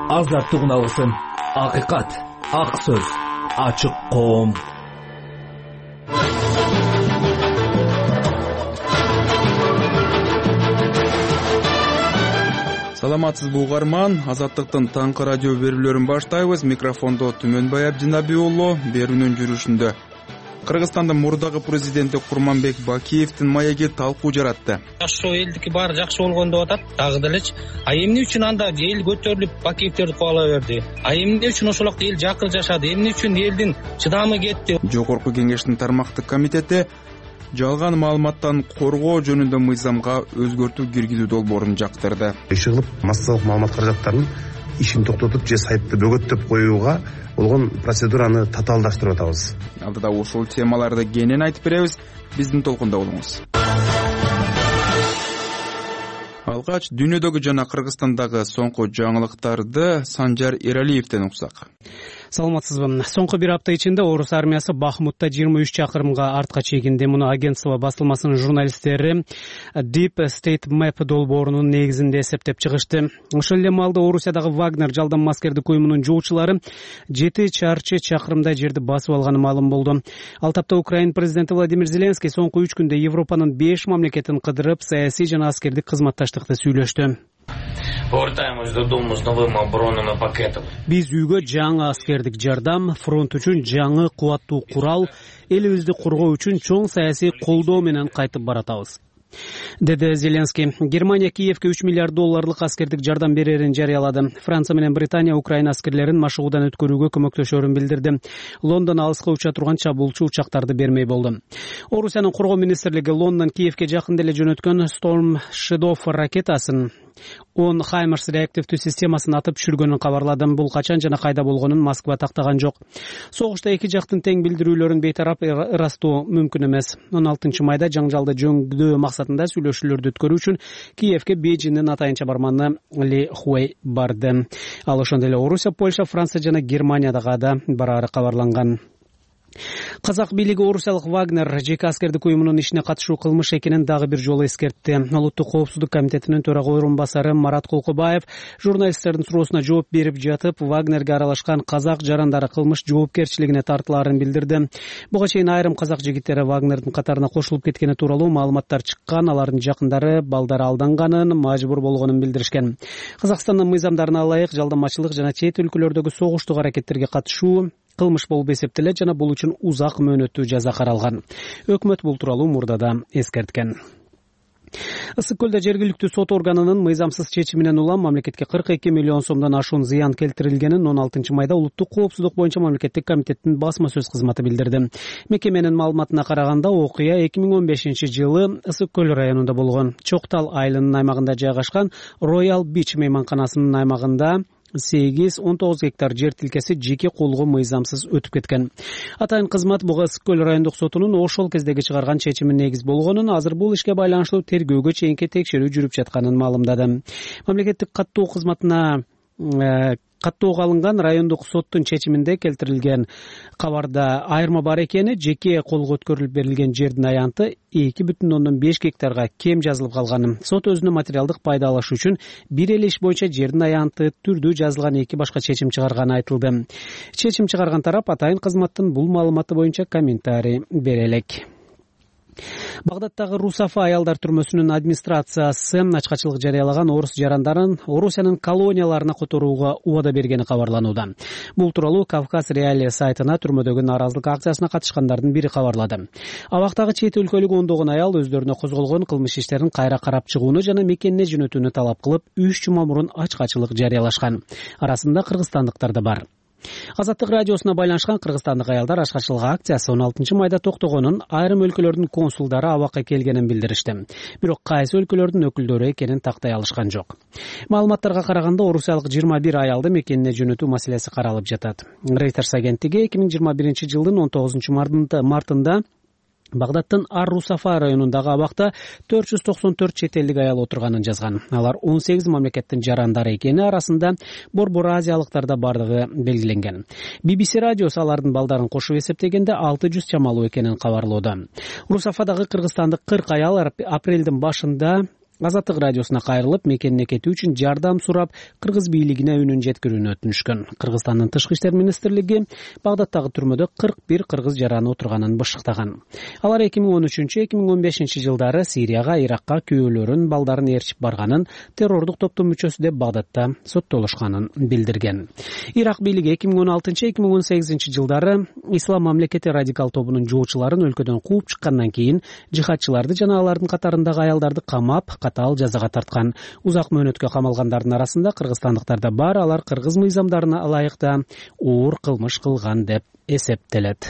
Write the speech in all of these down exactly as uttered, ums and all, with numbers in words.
Азаттык алсын. Акыйкат, ак сөз, ачык коом. Саламатсызбы угарман, Азаттыктын таңкы радио берүүлөрүн баштайбыз. Микрофондо Түмөнбай Абдинаби уулу берүүнүн жүрүшүндө. Кыргызстандын мурдагы президенти Курманбек Бакиевдин маеги талкуу жаратты. Жакшы элдики баары жакшы болгон деп атат, дагы делечи. А эмне үчүн анда эл көтөрүлүп Бакиевтерди кубала берди? А эмне үчүн ошолокто эл жакыр жашады? Эмне үчүн элдин чыдамы кетти? Жогорку кеңештин тармактык комитети жалган маалыматтан коргоо жөнүндө мыйзамга өзгөртүү киргизүү долбоорун жактырды. Иши кылып массалык маалымат каражаттарын ишин токтотуп же сайтты бөгөттөп коюуга болгон процедураны татаалдаштырып атабыз. Алдыда ушул темаларды кенен айтып беребиз. Биздин толкунда болуңуз. Алгач дүйнөдөгү жана Кыргызстандагы соңку жаңылыктарды Санжар Эралиевден уксак. Саламатсызбы. Соңку бир апта ичинде орус армиясы Бахмутта жыйырма үч чакырымга артка чегинди. Муну агентство басылмасынын журналисттери Deep State Map долбоорунун негизинде эсептеп чыгышты. Ошол эле маалда Орусиядагы Вагнер жалданма аскердик уюмунун жоочулары жети чарчы чакырымдай жерди басып алганы маалым болду. Ал тапта Украина президенти Владимир Зеленский соңку үч күндө Европанын беш мамлекетин кыдырып, саясий жана аскердик кызматташтыкты сүйлөштү. Биз үйгө жаңы аскердик жардам, фронт үчүн жаңы кубаттуу курал, элибизди коргоо үчүн чоң саясий колдоо менен кайтып баратабыз, деди Зеленский. Германия Киевке үч миллиард долларлык аскердик жардам берерин жарыялады. Франция менен Британия Украина аскерлерин машыгуудан өткөрүүгө көмөктөшөрүн билдирди. Лондон алыска уча турган чабуулчу учактарды бермей болду. Орусиянын коргоо министрлиги Лондон Киевке жакын деле жөнөткөн Storm Shadow ракетасын он Хаймерс реактивдүү системасын атып түшүргөнүн кабарлады. Бул качан жана кайда болгонун Москва тактаган жок. Согушта эки жактын тең билдирүүлөрүн бейтарап ырастоо мүмкүн эмес. он алтынчы майда жаңжалды жөңдөө максатында сүйлөшүүлөрдү өткөрүү үчүн Киевке Бейжиңдин атайын чабарманы Ли Хуэй барды. Ал ошондой эле Орусия, Польша, Франция жана Германиядагы да барары кабарланган. Казак бийлиги Орусиялык Вагнер жеке аскердик уюмунун ишине катышуу кылмыш экенин дагы бир жолу эскертти. Улуттук коопсуздук комитетинин төрага орун басары Марат Кулкубаев журналисттердин суроосуна жооп берип жатып, Вагнерге аралашкан казак жарандары кылмыш жоопкерчилигине тартылаарын билдирди. Буга чейин айрым казак жигиттери Вагнердин катарына кошулуп кеткени тууралуу маалыматтар чыккан, алардын жакындары балдары алданганын, мажбур болгонун билдиришкен. Казакстандын мыйзамдарына ылайык жалданмачылык жана чет өлкөлөрдөгү согуштук аракеттерге катышуу кылмыш болуп эсептелет жана бул үчүн узак мөөнөттүү жаза каралган. Өкмөт бул тууралуу мурдада эскерткен. Ысык көлдө жергиликтүү сот органынын мыйзамсыз чечиминен улам мамлекетке кырк эки миллион сомдон ашуун зыян келтирилгенин он алтынчы майда Улуттук коопсуздук боюнча мамлекеттик комитеттин басма сөз кызматы билдирди. Мекеменин маалыматына караганда, окуя эки миң он бешинчи жылы Ысык көл районунда болгон. Чоктал айылынын аймагында жайгашкан Royal Beach мейманканасынын аймагында сегиз он тогуз гектар жер тилкеси жеке колго мыйзамсыз өтүп кеткен. Атайын кызмат буга Ысык көл райондук сотунун ошол кездеги чыгарган чечими негиз болгонун, азыр бул ишке байланыштуу тергөөгө чейинки текшерүү жүрүп жатканын маалымдады. Мамлекеттик каттоо кызматына каттоого алынган райондук соттун чечиминде келтирилген кабарда айырма бар экени, жеке колго өткөрүлүп берилген жердин аянты эки бүтүн ондон беш гектарга кем жазылып калган. Сот өзүнүн материалдык пайда алыш үчүн бир эле иш боюнча жердин аянты түрдүү жазылган эки башка чечим чыгарганы айтылды. Чечим чыгарган тарап атайын кызматтын бул маалыматы боюнча комментарий бере элек. Багдадтагы Русафа аялдар түрмөсүнүн администрациясы ачкачылык жарыялаган орус жарандарын Орусиянын колонияларына которууга убада бергени кабарланууда. Бул тууралуу Кавказ Реалия сайтына түрмөдөгү нааразылык акциясына катышкандардын бири кабарлады. Абактагы чет өлкөлүк ондогон аял өздөрүнө козголгон кылмыш иштерин кайра карап чыгууну жана мекенине жөнөтүүнү талап кылып, үч жума мурун ачкачылык жарыялашкан. Арасында кыргызстандыктар да бар. Азаттык радиосуна байланышкан кыргызстандык аялдар ачкачылык акциясы он алтынчы майда токтогонун, айрым өлкөлөрдүн консулдары абакка келгенин билдиришти. Бирок кайсы өлкөлөрдүн өкүлдөрү экенин тактай алышкан жок. Маалыматтарга караганда, орусиялык жыйырма бир аялды мекенине жөнөтүү маселеси каралып жатат. Reuters агенттиги эки миң жыйырма биринчи жылдын он тогузунчу мартында Багдадтын Ар-Русафа районундагы абакта төрт жүз токсон төрт чет элдик аял отурганын жазган. Алар он сегиз мамлекеттин жарандары экени, арасында борбор азиялыктар да бардыгы белгиленген. би би си радиосу алардын балдарын кошуп эсептегенде алты жүз чамалуу экенин кабарлоодо. Русафадагы кыргызстандык кырк аял апрелдин башында Азаттык радиосуна кайрылып, мекенине кетүү үчүн жардам сурап, кыргыз бийлигине үнүн жеткирүүнү өтүнүшкөн. Кыргызстандын тышкы иштер министрлиги Багдадтагы түрмөдө кырк бир кыргыз жараны отурганын бышыктаган. Алар эки миң он үчүнчү эки миң он бешинчи жылдары Сирияга, Иракка күйөөлөрүн, балдарын ээрчип барганын, террордук топтун мүчөсү деп Багдадта соттолушканын билдирген. Ирак бийлиги эки миң он алтынчы эки миң он сегизинчи жылдары Ислам мамлекети радикал тобунун жоочуларын өлкөдөн кууп чыккандан кийин жихадчыларды жана алардын катарындагы аялдарды камап, катаал жазага тарткан. Узак мөөнөткө камалгандардын арасында кыргызстандыктар да бар, алар кыргыз мыйзамдарына ылайыкта оор кылмыш кылган деп эсептелет.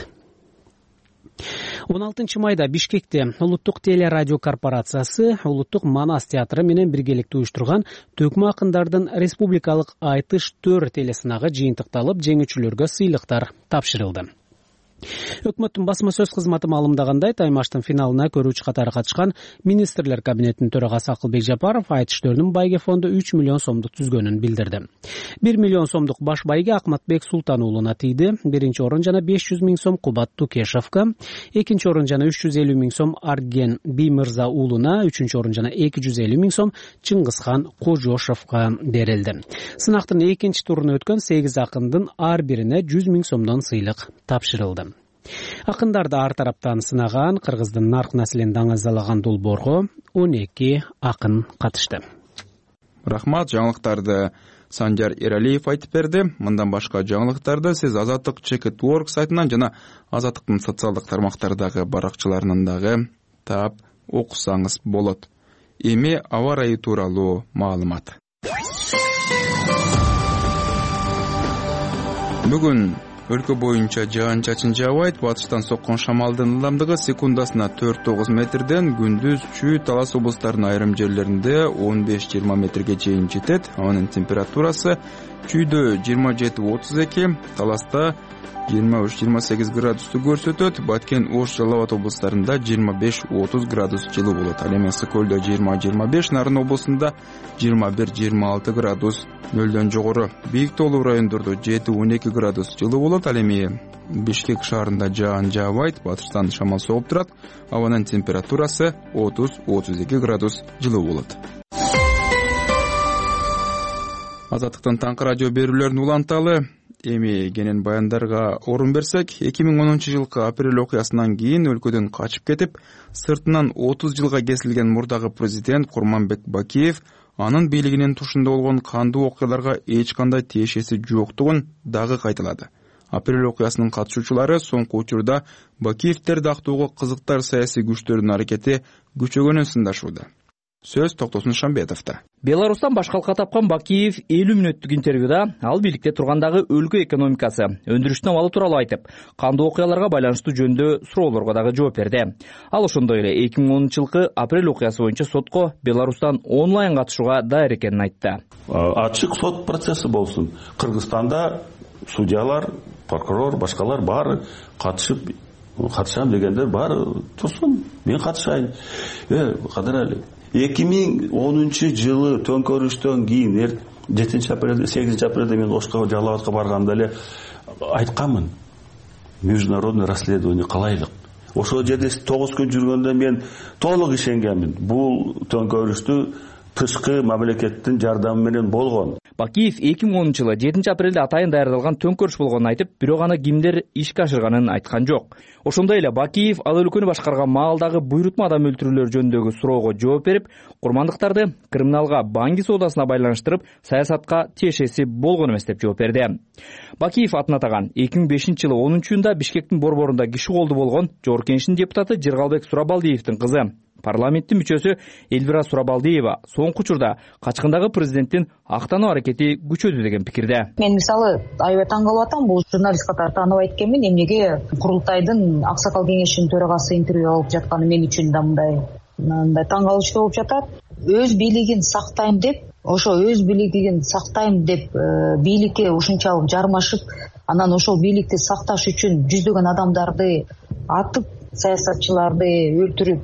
он алтынчы майда Бишкекте Улуттук телерадио корпорациясы Улуттук Манас театры менен биргеликте уюштурган Төкмө акындардын республикалык айтыш төр телесынагы жыйынтыкталып, жеңүүчүлөргө сыйлыктар тапшырылды. Өкмөттүн басма сөз кызматы маалымдагандай, таймаштын финалына көрүүчү катары катышкан министрлер кабинетинин төрагасы Акылбек Жапаров айтыш төрүнүн байге фонду үч миллион сомдук түзгөнүн билдирди. бир миллион сомдук баш байге Акматбек Султан уулуна тийди. Биринчи орун жана беш жүз миң сом Кубат Тукешевка, экинчи орун жана үч жүз элүү миң сом Арген Бимырза уулуна, үчүнчү орун жана эки жүз элүү миң сом Чыңгызхан Кожошевка берилди. Сынактын экинчи туруна өткөн сегиз акындын ар бирине жүз миң сомдон сыйлык тапшырылды. Акындарды ар тараптан сынаган, кыргыздын нарк населин даңазалаган долбоорго он эки акын катышты. Рахмат, жаңылыктарды Санжар Эралиев айтып берди. Мындан башка жаңылыктарды сиз Азаттык Чекит Орг сайтынан жана Азаттыктын социалдык тармактардагы баракчаларынан дагы таап окусаңыз болот. Эми аба ырайы тууралуу маалымат. Бүгүн өлкө боюнча жаан-чачын жаабайт. Батыштан соккон шамалдын ылдамдыгы секундасына төрт тогуз метрден, күндүз Чүй, Талас облустарынын айрым жерлеринде он беш жыйырма метрге чейин жетет. Анын температурасы Чүйдө жыйырма жети отуз эки, Таласта жыйырма үч жыйырма сегиз градусту көрсөтөт. Баткен, Ош, Жалал Абад облустарында жыйырма беш отуз градус жылуу болот. Ал эми Ысык көлдө жыйырма жыйырма беш, Нарын облусунда жыйырма бир жыйырма алты градус нөлдөн жогору. Бийик тоолуу райондордо жети он эки градус жылуу болот. Ал эми Бишкек шаарында жаан жаабайт, батыштан шамал согуп турат. Абанын температурасы отуз отуз эки градус жылуу болот. Азаттыктын таңкы радио берүүлөрүн уланталы. Эми кенен баяндарга орун берсек, эки миң онунчу жылкы апрель окуясынан кийин өлкөдөн качып кетип, сыртынан отуз жылга кесилген мурдагы президент Курманбек Бакиев анын бийлигинин тушунда болгон кандуу окуяларга эч кандай тиешеси жоктугун дагы кайталады. Апрель окуясынын катышуучулары соңку учурда Бакиевтерди актоого кызыктар саясий күчтөрдүн аракети күчөгөнүн сындашууда. Сөз Токтосун Шамбетовдо. Беларустан баш калка тапкан Бакиев элүү мүнөттүк интервьюда ал бийликте тургандагы өлкө экономикасы, өндүрүштүн абалы тууралуу айтып, кандуу окуяларга байланыштуу жөнүндө суроолорго дагы жооп берди. Ал ошондой эле эки миң онунчу жылкы апрель окуясы боюнча сотко Беларустан онлайн катышууга даяр экенин айтты. Ачык сот процесси болсун. Кыргызстанда судьялар, прокурор, башкалар баары катышып, катышам дегендер баары турсун. Мен катышайын. Э, кадырали. эки миң онунчу жылы төңкөрүштөн кийин жетинчи апрелде, сегизинчи апрелде мен Ошко, Жалал Абадка барганда эле айтканмын. Международный расследование кылайлык. Ошол жерде тогуз күн жүргөндө мен толук ишенгенмин. Бул төңкөрүштү тышкы мамлекеттин жардамы менен болгон. Бакиев эки миң онунчу жылы жетинчи апрелде атайын даярдалган төңкөрүш болгонун айтып, бирок аны кимдер ишке ашырганын айткан жок. Ошондой эле Бакиев ал өлкөнү башкарган маалдагы буйрутма адам өлтүрүүлөр жөнүндөгү суроого жооп берип, курмандыктарды криминалга, банги соодасына байланыштырып, саясатка тиешеси болгон эмес деп жооп берди. Бакиев атын атаган эки миң бешинчи жылы онунчу июнда Бишкектин борборунда киши колду болгон Жогорку Кеңештин депутаты Жыргалбек Сурабалдиевдин кызы, парламенттин мүчөсү Эльвира Сурабалдиева соңку учурда качкындагы президенттин актануу аракети күчөдү деген пикирде. Мен мисалы аябай таң калып атам, бул журналист катары тааныбайт экенмин. Эмнеге курултайдын Аксакал кеңешинин төрагасы интервью алып жатканы мен үчүн да мындай мындай таң калыштуу болуп жатат. Өз бийлигин сактайм деп, ошо өз бийлигин сактайм деп бийликке ушунчалык жармашып, анан ошол бийликти сакташ үчүн жүздөгөн адамдарды атып, саясатчыларды өлтүрүп,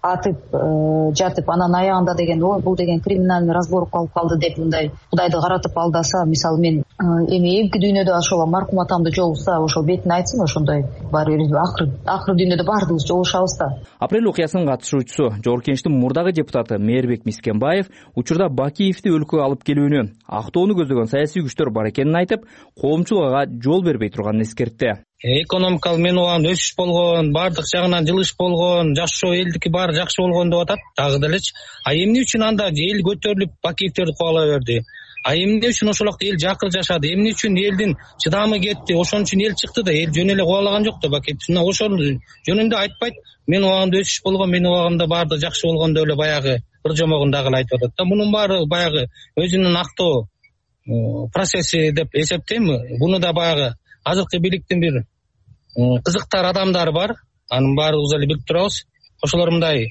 атып жатып анан аягында деген ой бул деген криминальный разборка болуп калды деп мындай Кудайды каратып алдаса, мисалы мен эми эмки дүйнөдө ошол маркум атамды жолукса ошол бетин айтсын, ошондой баары бир акыр акыр дүйнөдө баардыгыбыз жолугушабыз да. Апрель окуясынын катышуучусу Жогорку Кеңештин мурдагы депутаты Мээрбек Мискенбаев учурда Бакиевди өлкөгө алып келүүнү, актоону көздөгөн саясий күчтөр бар экенин айтып, коомчулук ага жол бербей турганын эскертти. Экономикалык менубагында өсүш болгон, баардык жагынан жылыш болгон, жашоо элдики баары жакшы болгон деп атат. Дагы делечи, а эмне үчүн анда эл көтөрүлүп Бакиевтерди кубала берди? А эмне үчүн ошолокто эл жакыр жашады? Эмне үчүн элдин чыдамы кетти? Ошон үчүн эл чыкты да, эл жөн эле кубалаган жок да Бакиевди. Ошол жөнүндө айтпайт. Мен убагында өсүш болгон, мен убагында баардык жакшы болгон деп эле баягы бир жомогун дагы айтып атат да. Мунун баары баягы өзүнүн актоо процесси деп эсептейм. Буну да баягы азыркы бийликтин бир кызыктар адамдары бар. Анын баарыбыз эле билип турабыз. Ошолор мындай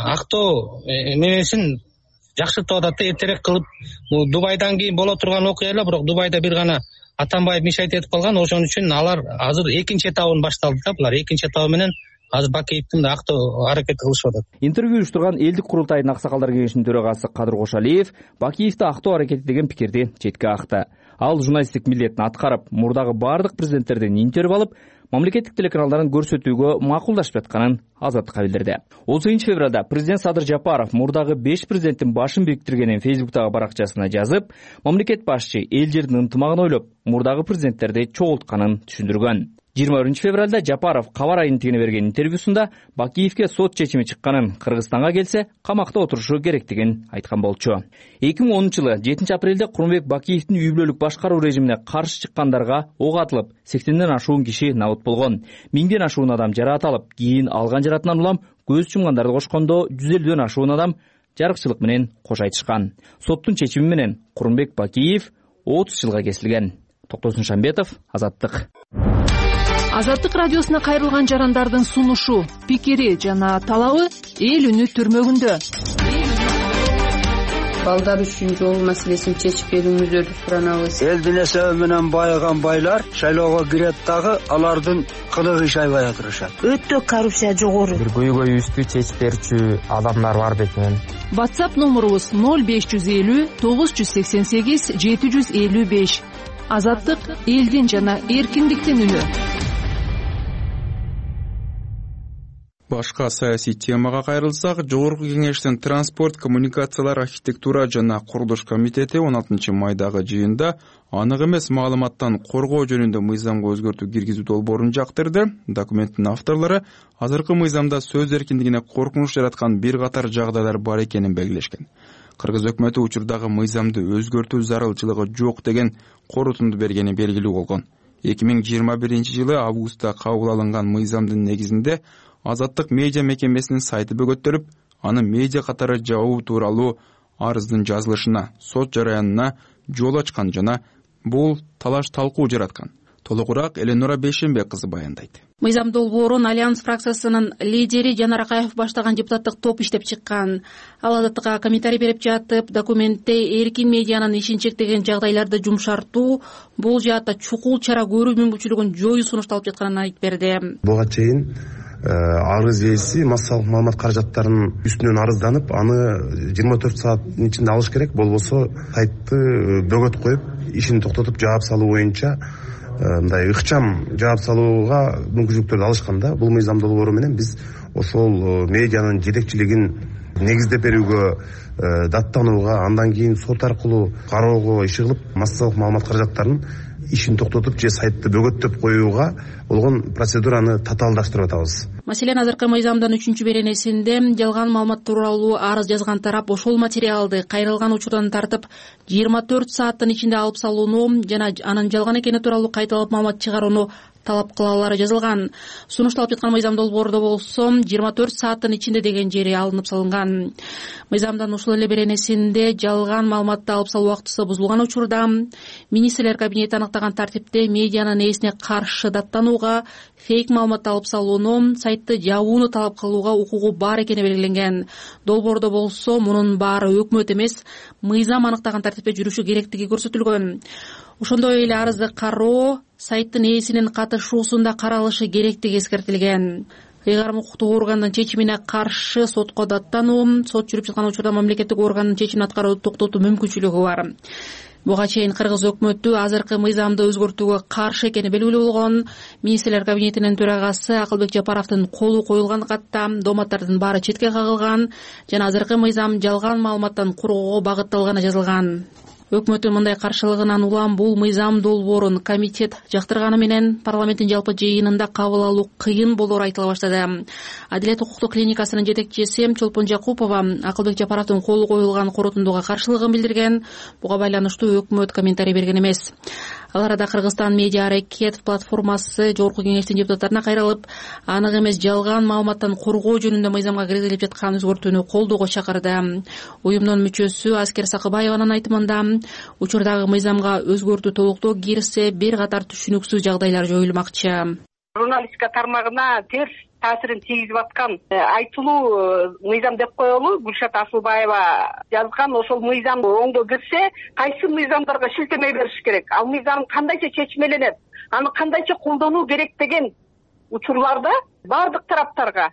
актоо менесин жакшыртып атат да, эртерээк кылып. Дубайдан кийин боло турган окуя эле, бирок Дубайда бир гана Атамбаев мишайт этип калган. Ошон үчүн алар азыр экинчи этабын башталды да. Булар экинчи этабы менен азыр Бакиевдин да актоо аракети кылышып атат. Интервью уюштурган элдик курултайдын аксакалдар кеңешинин төрагасы Кадыр Кошалиев Бакиевди актоо аракети деген пикирди четке акты. Ал журналисттик милдетин аткарып, мурдагы баардык президенттерден интервью алып, мамлекеттик телеканалдарын көрсөтүүгө макулдашып жатканын Азаттыкка билдирди. он сегизинчи февралда президент Садыр Жапаров мурдагы беш президенттин башын бириктиргенин Фейсбуктагы баракчасына жазып, мамлекет башчы эл жердин ынтымагын ойлоп, мурдагы президенттерди чогултканын түшүндүргөн. жыйырма биринчи февралда Жапаров Кабар агенттигине берген интервьюсунда Бакиевге сот чечими чыкканын, Кыргызстанга келсе камакта отурушу керектигин айткан болчу. эки миң онунчу жылы жетинчи апрелде Курманбек Бакиевдин үй бүлөлүк башкаруу режимине каршы чыккандарга ок атылып, сексенден ашуун киши набыт болгон. миңден ашуун адам жараат алып, кийин алган жараатынан улам көз жумгандарды кошкондо жүз элүүдөн ашуун адам жарыкчылык менен кош айтышкан. Соттун чечими менен Курманбек Бакиев отуз жылга кесилген. Токтосун Шамбетов, Азаттык. Азаттык радиосуна кайрылган жарандардын сунушу, пикири жана талабы эл үнү түрмөгүндө. Балдар үчүн жол маселесин чечип берүүңүздөрдү суранабыз. Элдин эсеби менен байыган байлар шайлоого кирет дагы алардын кылыгы шайбай турушат. Өтө коррупция жогору. Бир көйгөйүбүздү чечип берчү адамдар бар бекен. WhatsApp номерубуз ноль беш жүз элүү тогуз жүз сексен сегиз жети жүз элүү беш. Азаттык элдин жана эркиндиктин үнү. Башка саясий темага кайрылсак, Жогорку Кеңештин транспорт, коммуникациялар, архитектура жана курулуш комитети он алтынчы майдагы жыйында анык эмес маалыматтан коргоо жөнүндө мыйзамга өзгөртүү киргизүү долбоорун жактырды. Документтин авторлору азыркы мыйзамда сөз эркиндигине коркунуч жараткан бир катар жагдайлар бар экенин белгилешкен. Кыргыз өкмөтү учурдагы мыйзамды өзгөртүү зарылчылыгы жок деген корутунду бергени белгилүү болгон. эки миң жыйырма биринчи жылы августта кабыл алынган мыйзамдын негизинде Азаттык медиа мекемесинин сайты бөгөттөлүп, аны медиа катары жабуу тууралуу арыздын жазылышына, сот жараянына жол ачкан жана бул талаш талкуу жараткан. Толугураак Эленора Бейшенбек кызы баяндайт. Мыйзам долбоорун Альянс фракциясынын лидери Жанар Акаев баштаган депутаттык топ иштеп чыккан. Ал Азаттыкка комментарий берип жатып, документте эркин медианын ишин чектеген жагдайларды жумшартуу, бул жаатта чукул чара көрүү мүмкүнчүлүгүн жоюу сунушталып жатканын айтып берди. Буга чейин арыз ээси массалык маалымат каражаттарынын үстүнөн арызданып, аны жыйырма төрт сааттын ичинде алыш керек, болбосо сайтты бөгөт коюп, ишин токтотуп жаап салуу боюнча мындай ыкчам жаап салууга мүмкүнчүлүктөрдү алышкан да. Бул мыйзам долбоору менен биз ошол медианын жетекчилигин негиздеп берүүгө, даттанууга, андан кийин сот аркылуу кароого иши кылып, массалык маалымат каражаттарынын ишин токтотуп же сайтты бөгөттөп коюуга болгон процедураны татаалдаштырып атабыз. Маселен, азыркы мыйзамдын үчүнчү беренесинде жалган маалымат тууралуу арыз жазган тарап ошол материалды кайрылган учурдан тартып жыйырма төрт сааттын ичинде алып салууну жана анын жалган экени тууралуу кайталап маалымат чыгарууну талап кылалары жазылган. Сунушталып жаткан мыйзам долбоордо болсо жыйырма төрт сааттын ичинде деген жери алынып салынган. Мыйзамдын ушул эле беренесинде жалган маалыматты алып салуу убактысы бузулган учурда министрлер кабинети аныктаган тартипте медианын ээсине каршы даттанууга, фейк маалыматты алып салууну, сайтты жабууну талап кылууга укугу бар экени белгиленген. Долбоордо болсо мунун баары өкмөт эмес, мыйзам аныктаган тартипте жүрүшү керектиги көрсөтүлгөн. Ошондой эле арызды кароо сайттын ээсинин катышуусунда каралышы керектиги эскертилген. ыйгарым укуктук органдын чечимине каршы сотко даттануу, сот жүрүп жаткан учурда мамлекеттик органдын чечимин аткарууну токтотуу мүмкүнчүлүгү бар. Буга чейин кыргыз өкмөтү азыркы мыйзамды өзгөртүүгө каршы экени белгилүү болгон. Министрлер кабинетинин төрагасы Акылбек Жапаровдун колу коюлган катта дооматтардын баары четке кагылган жана азыркы мыйзам жалган маалыматтан коргоого багытталганы жазылган. Өкмөттүн мындай каршылыгынан улам бул мыйзам долбоорун комитет жактырганы менен парламенттин жалпы жыйынында кабыл алуу кыйын болоору айтыла баштады. Адилет укуктук клиникасынын жетекчиси Чолпон Жакупова Акылбек Жапаровдун колу коюлган корутундуга каршылыгын билдирген. Буга байланыштуу өкмөт комментарий берген эмес. Ал арада Кыргызстан медиа аракет платформасы жогорку кеңештин депутаттарына кайрылып, анык эмес жалган маалыматтан коргоо жөнүндө мыйзамга киргизилип жаткан өзгөртүүнү колдоого чакырды. Уюмдун мүчөсү Аскер Сакыбаеванын айтымында, учурдагы мыйзамга өзгөртүү толуктоо кирсе, бир катар түшүнүксүз жагдайлар жоюлмакчы. Журналистика тармагына терс таасирин тийгизип аткан айтылуу мыйзам деп коелу. Гүлшат Асылбаева жазган ошол мыйзам оңдо кирсе, кайсы мыйзамдарга шилтеме бериш керек, ал мыйзам кандайча чечмеленет, аны кандайча колдонуу керек деген учурларда бардык тараптарга,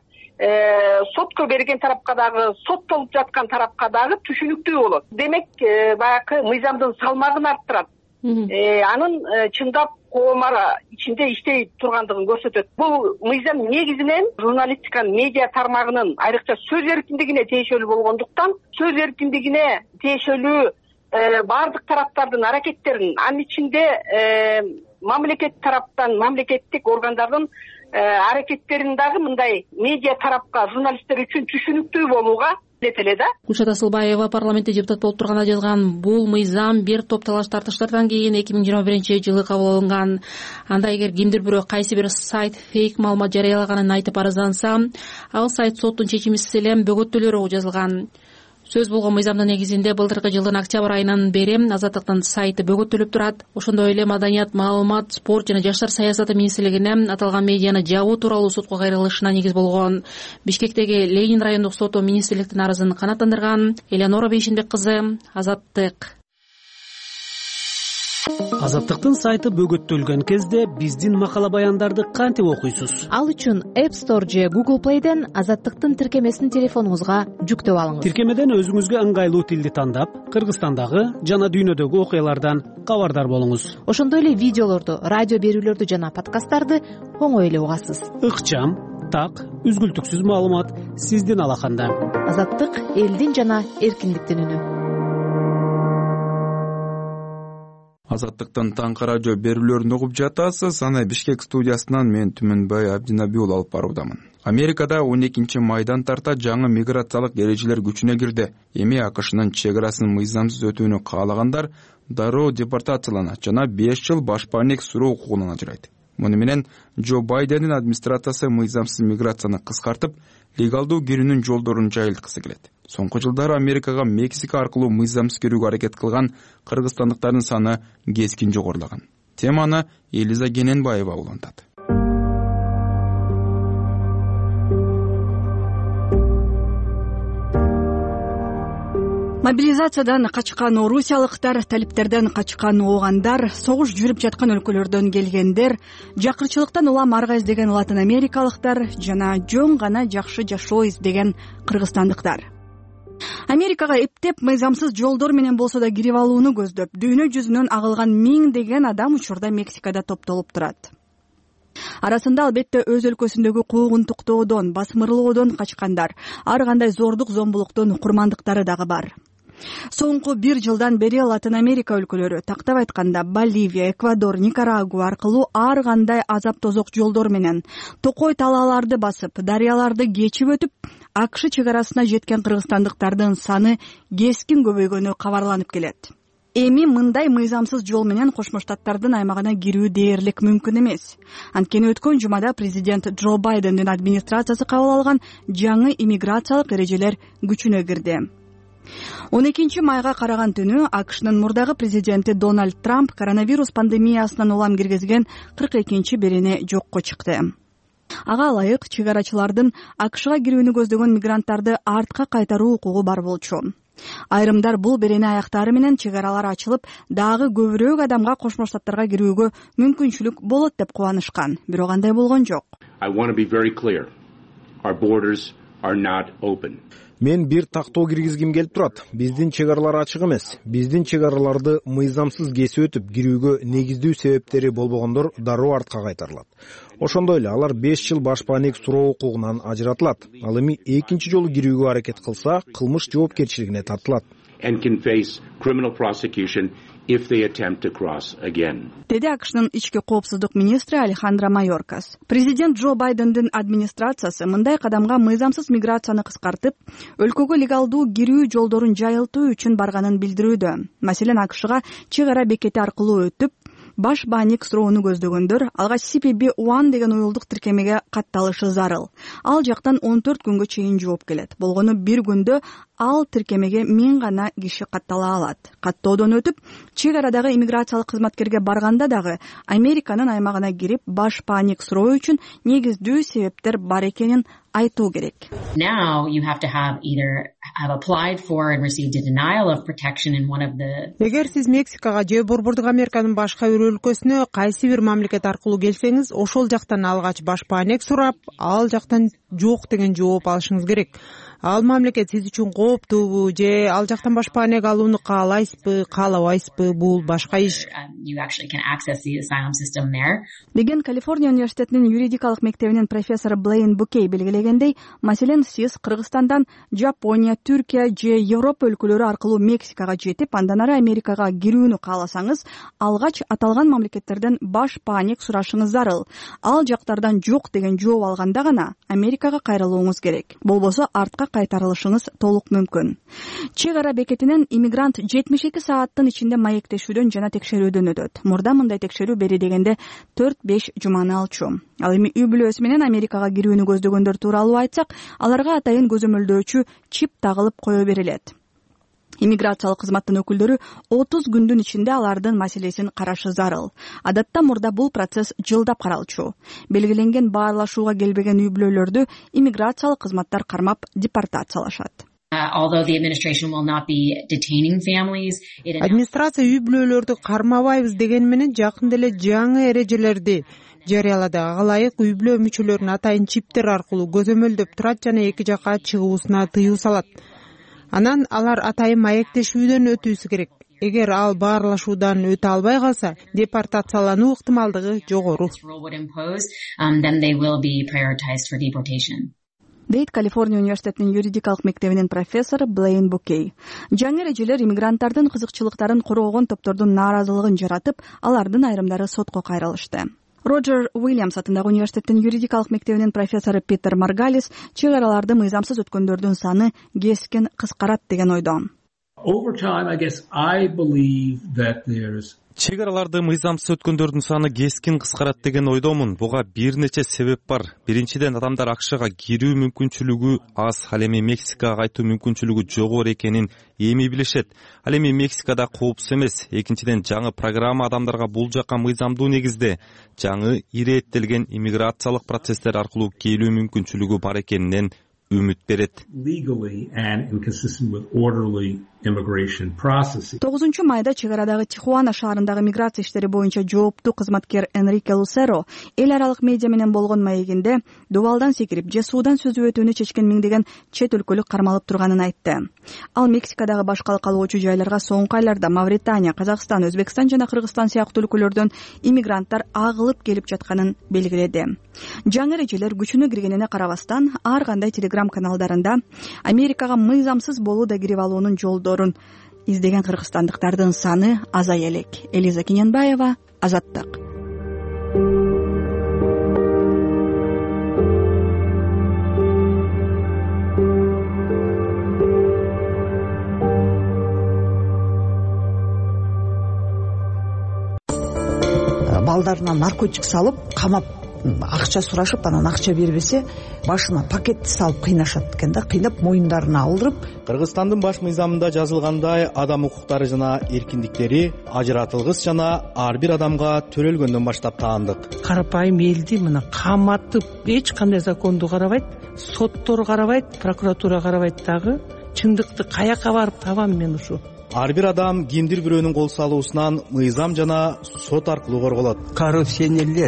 сотко берген тарапка дагы, соттолуп жаткан тарапка дагы түшүнүктүү болот. Демек, баягы мыйзамдын салмагын арттырат. Анын чындап коом ичинде иштей тургандыгын көрсөтөт. Бул мыйзам негизинен журналистика медиа тармагынын айрыкча сөз эркиндигине тиешелүү болгондуктан, сөз эркиндигине тиешелүү бардык тараптардын аракеттерин, анын ичинде мамлекет тараптан, мамлекеттик органдардын аракеттерин дагы мындай медиа тарапка, журналисттер үчүн түшүнүктүү болууга эле да. Гүлшат Асылбаева парламентте депутат болуп турганда жазган, бул мыйзам бир топ талаш тартыштардан кийин эки миң жыйырма биринчи жылы кабыл алынган. Анда эгер кимдир бирөө кайсы бир сайт фейк маалымат жарыялаганын айтып арызданса, ал сайт соттун чечимисиз эле бөгөттөлөрү жазылган. Сөз болгон мыйзамдын негизинде былтыркы жылдын октябрь айынан бери Азаттыктын сайты бөгөттөлүп турат. Ошондой эле маданият, маалымат, спорт жана жаштар саясаты министрлигине аталган медианы жабуу тууралуу сотко кайрылышына негиз болгон. Бишкектеги Ленин райондук соту министрликтин арызын канааттандырган. Элеонора Бейшенбек кызы, Азаттык. Азаттыктын сайты бөгөттөлгөн кезде биздин макала баяндарды кантип окуйсуз? Ал үчүн App Store же Google Play'ден Азаттыктын тиркемесин телефонуңузга жүктөп алыңыз. Тиркемеден өзүңүзгө ыңгайлуу тилди тандап, Кыргызстандагы жана дүйнөдөгү окуялардан кабардар болуңуз. Ошондой эле видеолорду, радио берүүлөрдү жана подкасттарды оңой эле угасыз. Ыкчам, так, үзгүлтүксүз маалымат сиздин алаканда. Азаттык элдин жана эркиндиктин үнү. Азаттыктын таңкы радио берүүлөрүн угуп жатасыз. Аны Бишкек студиясынан мен Түмөнбай Абдинаби уулу алып баруудамын. Америкада он экинчи майдан тарта жаңы миграциялык эрежелер күчүнө кирди. Эми АКШнын чек арасын мыйзамсыз өтүүнү каалагандар дароо депортацияланат жана беш жыл башпаанек суроо укугунан ажырайт. Муну менен Джо Байдендин администрациясы мыйзамсыз миграцияны кыскартып, легалдуу кирүүнүн жолдорун жайылткысы келет. Соңку жылдары Америкага Мексика аркылуу мыйзамсыз кирүүгө аракет кылган кыргызстандыктардын саны кескин жогорулаган. Теманы Элиза Гененбаева улантат. Мобилизациядан качкан орусиялыктар, талиптерден качкан оогандар, согуш жүрүп жаткан өлкөлөрдөн келгендер, жакырчылыктан улам арга издеген латын америкалыктар жана жөн гана жакшы жашоо издеген кыргызстандыктар. Америкага эптеп мыйзамсыз жолдор менен болсо да кирип алууну көздөп, дүйнө жүзүнөн агылган миңдеген адам учурда Мексикада топтолуп турат. Арасында албетте өз өлкөсүндөгү куугунтуктоодон, басмырлоодон качкандар, ар кандай зордук зомбулуктун курмандыктары дагы бар. Соңку бир жылдан бери Латын Америка өлкөлөрү, тактап айтканда Боливия, Эквадор, Никарагуа аркылуу ар кандай азап тозок жолдор менен токой талааларды басып, дарыяларды кечип өтүп, АКШ чек арасына жеткен кыргызстандыктардын саны кескин көбөйгөнү кабарланып келет. Эми мындай мыйзамсыз жол менен Кошмо Штаттардын аймагына кирүү дээрлик мүмкүн эмес. Анткени өткөн жумада президент Джо Байдендин администрациясы кабыл алган жаңы иммиграциялык эрежелер күчүнө кирди. он экинчи майга караган түнү АКШнын мурдагы президенти Дональд Трамп коронавирус пандемиясынан улам киргизген кырк экинчи берени жокко чыкты. Ага ылайык чек арачылардын АКШга кирүүнү көздөгөн мигранттарды артка кайтаруу укугу бар болчу. Айрымдар бул берени аяктары менен чек аралар ачылып, дагы көбүрөөк адамга Кошмо Штаттарга кирүүгө мүмкүнчүлүк болот деп кубанышкан. Бирок андай болгон жок. our borders are not open. Мен бир тактоо киргизгим келип турат. Биздин чек аралар ачык эмес. Биздин чек араларды мыйзамсыз кесип өтүп кирүүгө негиздүү себептери болбогондор дароо артка кайтарылат. Ошондой эле алар беш жыл баш паанек суроо укугунан ажыратылат. Ал эми экинчи жолу кирүүгө аракет кылса, кылмыш жоопкерчилигине тартылат. And can face criminal prosecution if they attempt to cross again. Деди АКШнын ички коопсуздук министри Алехандро Майоркас. Президент Джо Байдендин администрациясы мындай кадамга мыйзамсыз миграцияны кыскартып, өлкөгө легалдуу кирүү жолдорун жайылтуу үчүн барганын билдирүүдө. Маселен, АКШга чек ара бекети аркылуу өтүп, баш бааник суроону көздөгөндөр алга си пи би один деген уюлдук тиркемеге катталышы зарыл. Ал жактан он төрт күнгө чейин жооп келет. Болгону бир күндө ал тиркемеге миң гана киши каттала алат. Каттоодон өтүп, чек арадагы иммиграциялык кызматкерге барганда дагы Американын аймагына кирип, баш пааник суроо үчүн негиздүү себептер бар экенин айтуу керек. Now you have to have either have applied for and received a denial of protection in one of the. Эгер сиз Мексикага же Борбордук Американын башка бир өлкөсүнө кайсы бир мамлекет аркылуу келсеңиз, ошол жактан алгач баш пааник сурап, ал жактан жок деген жооп алышыңыз керек. Ал мамлекет сиз үчүн кооптуубу же ал жактан баш пааник алууну каалайсызбы, каалабайсызбы, бул башка иш. You actually can access the asylum system there. Деген Калифорния университетинин юридикалык мектебинин профессору Блейн Букей белгилегендей, маселен, сиз Кыргызстандан Жапония, Түркия же Европа өлкөлөрү аркылуу Мексикага жетип, андан ары Америкага кирүүнү кааласаңыз, алгач аталган мамлекеттерден баш пааник сурашыңыз зарыл. Ал жактардан жок деген жооп алганда гана Америкага кайрылууңуз керек. Болбосо артка кайтарылышыңыз толук мүмкүн. Чек ара бекетинен иммигрант жетимиш эки сааттын ичинде маектешүүдөн жана текшерүүдөн өтөт. Мурда мындай текшерүү бери дегенде төрт беш жуманы алчу. Ал эми үй бүлөсү менен Америкага кирүүнү көздөгөндөр тууралуу айтсак, аларга атайын көзөмөлдөөчү чип тагылып кое берилет. Иммиграциялык кызматтын өкүлдөрү отуз күндүн ичинде алардын маселесин карашы зарыл. Адатта мурда бул процесс жылдап каралчу. Белгиленген баарлашууга келбеген үй бүлөлөрдү иммиграциялык кызматтар кармап депортациялашат. Администрация үй бүлөлөрдү кармабайбыз деген менен жакында эле жаңы эрежелерди жарыялады. Ага ылайык үй бүлө мүчөлөрүн атайын чиптер аркылуу көзөмөлдөп турат жана эки жакка чыгуусуна тыюу салат. Анан алар атайын маектешүүдөн өтүүсү керек. Эгер ал баарлашуудан өтө албай калса, депортациялануу ыктымалдыгы жогору. Дейт Калифорния университетинин юридикалык мектебинин профессору Блейн Букей. Жаңы эрежелер иммигранттардын кызыкчылыктарын коргогон топтордун нааразылыгын жаратып, алардын айрымдары сотко кайрылышты. Роджер Уильямс атындагы университеттин юридикалык мектебинин профессору Питер Маргалис чек араларды мыйзамсыз өткөндөрдүн саны кескин кыскарат деген ойдо. Over time, I guess I believe that there's Чек араларды мыйзамсыз өткөндөрдүн саны кескин кыскарат деген ойдомун. Буга бир нече себеп бар. Биринчиден, адамдар АКШга кирүү мүмкүнчүлүгү аз, ал эми Мексикага кайтуу мүмкүнчүлүгү жогору экенин эми билишет. Ал эми Мексикада коопсуз эмес. Экинчиден, жаңы программа адамдарга бул жакка мыйзамдуу негизде жаңы иреттелген иммиграциялык процесстер аркылуу келүү мүмкүнчүлүгү бар экенинен үмүт берет. тогузунчу майда чек арадагы Тихуана шаарындагы миграция иштери боюнча жооптуу кызматкер Энрике Лусеро эл аралык медиа менен болгон маегинде дубалдан секирип же суудан сүзүп өтүүнү чечкен миңдеген чет өлкөлүк кармалып турганын айтты. Ал Мексикадагы башка калуучу жайларга соңку айларда Мавритания, Казакстан, Өзбекстан жана Кыргызстан сыяктуу өлкөлөрдөн иммигранттар агылып келип жатканын белгиледи. Жаңы эрежелер күчүнө киргенине карабастан, ар кандай телеграм каналдарында Америкага мыйзамсыз болууда кирип алуунун жолдорун издеген кыргызстандыктардын саны азая элек. Элиза Киненбаева, Азаттык. Балдарына наркотик салып, камап акча сурашып, анан акча бербесе, башына пакетти салып кыйнашат экен да, кыйнап моюндарына алдырып. Кыргызстандын баш мыйзамында жазылгандай, адам укуктары жана эркиндиктери ажыратылгыс жана ар бир адамга төрөлгөндөн баштап таандык. Карапайым элди мына каматып, эч кандай законду карабайт, соттор карабайт, прокуратура карабайт дагы. Чындыкты каяка барып табам мен ушу? Ар бир адам кимдир бирөөнүн кол салуусунан мыйзам жана сот аркылуу корголот. Коррупционерлер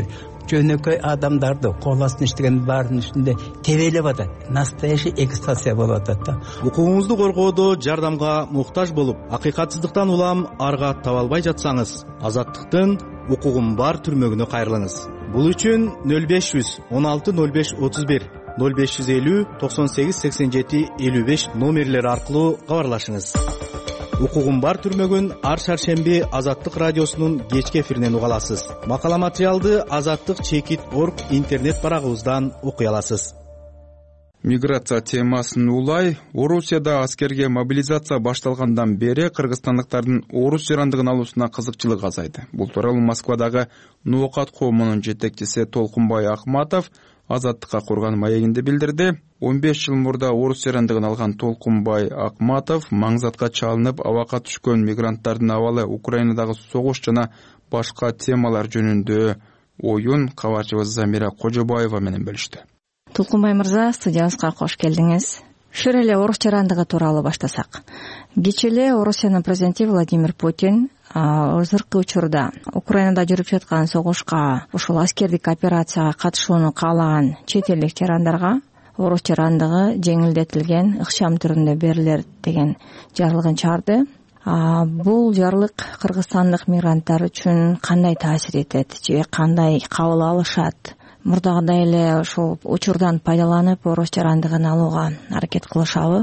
жөнөкөй адамдарды кол астына иштеген баардын үстүндө тебелеп атат, настоящий экстазия болуп атат да. Укугуңузду коргоодо жардамга муктаж болуп, акыйкатсыздыктан улам арга таба албай жатсаңыз, Азаттыктын укугум бар түрмөгүнө кайрылыңыз. Бул үчүн нөл беш жүз он алты нөл беш отуз бир, нөл беш жүз элүү токсон сегиз сексен жети элүү беш номерлери аркылуу кабарлашыңыз. Укугум бар түрмөгүн ар шаршемби Азаттык радиосунун кечки эфиринен уга аласыз. Макала материалды азаттык чекит точка орг интернет барагыбыздан окуй аласыз. Миграция темасын улай, Орусияда аскерге мобилизация башталгандан бери кыргызстандыктардын орус жарандыгын алуусуна кызыкчылык азайды. Бул тууралуу Москвадагы Ноокат коомунун жетекчиси Толкунбай Акматов Азаттыкка курган маегинде билдирди. он беш жыл мурда орус жарандыгын алган Толкунбай Акматов маңзатка чалынып абакка түшкөн мигранттардын абалы, Украинадагы согуш жана башка темалар жөнүндө оюн кабарчыбыз Замира Кожобаева менен бөлүштү. Толкунбай мырза, студиябызга кош келдиңиз. Шүр эле орус жарандыгы тууралуу баштасак. Кечээ эле Орусиянын президенти Владимир Путин азыркы учурда Украинада жүрүп жаткан согушка, ушул аскердик операцияга катышууну каалаган чет элдик жарандарга орус жарандыгы жеңилдетилген ыкчам түрүндө берилер деген жарлыгын чыгарды. Бул жарлык кыргызстандык мигранттар үчүн кандай таасир этет же кандай кабыл алышат? Мурдагыдай эле ошол учурдан пайдаланып орус жарандыгын алууга аракет кылышабы?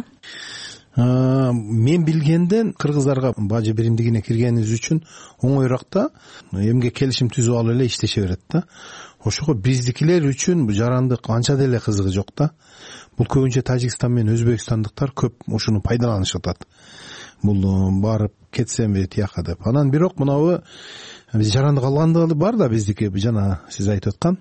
Мен билгенден кыргыздарга бажы биримдигине киргениңиз үчүн оңоюраак да, эмге келишим түзүп алып эле иштеше берет да. Ошого биздикилер үчүн жарандык анча деле кызыгы жок да. Бул көбүнчө Тажикстан менен өзбекстандыктар көп ушуну пайдаланышып атат. Бул барып кетсемби тияка деп. Анан бирок мынабы биз жарандык алгандыгы бар да биздики, жана сиз айтып аткан.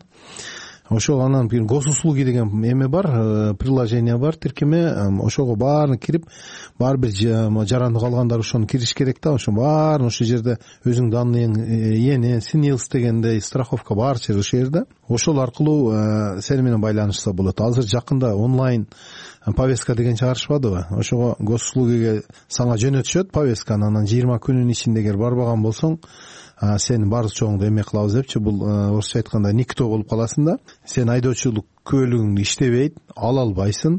Ошол анан бир госуслуги деген эме бар, приложение бар, тиркеме, ошого баарын кирип, бар бир жарандык алгандар ошону кириш керек да, ошо баарын ошол жерде өзүң данныйың, эне, СНИЛС дегендей страховка бар жер ошол жерде. Ошол аркылуу сени менен байланышса болот. Азыр жакында онлайн повестка деген чыгарышпадыбы? Ошого госуслугиге сага жөнөтүшөт повестканы, анан жыйырма күнүн ичинде эгер барбаган болсоң, сен бар чоңду эме кылабыз депчи, бул орусча айтканда никто болуп каласың да. Сен айдоочулук көлүгүң иштебейт, ала албайсың,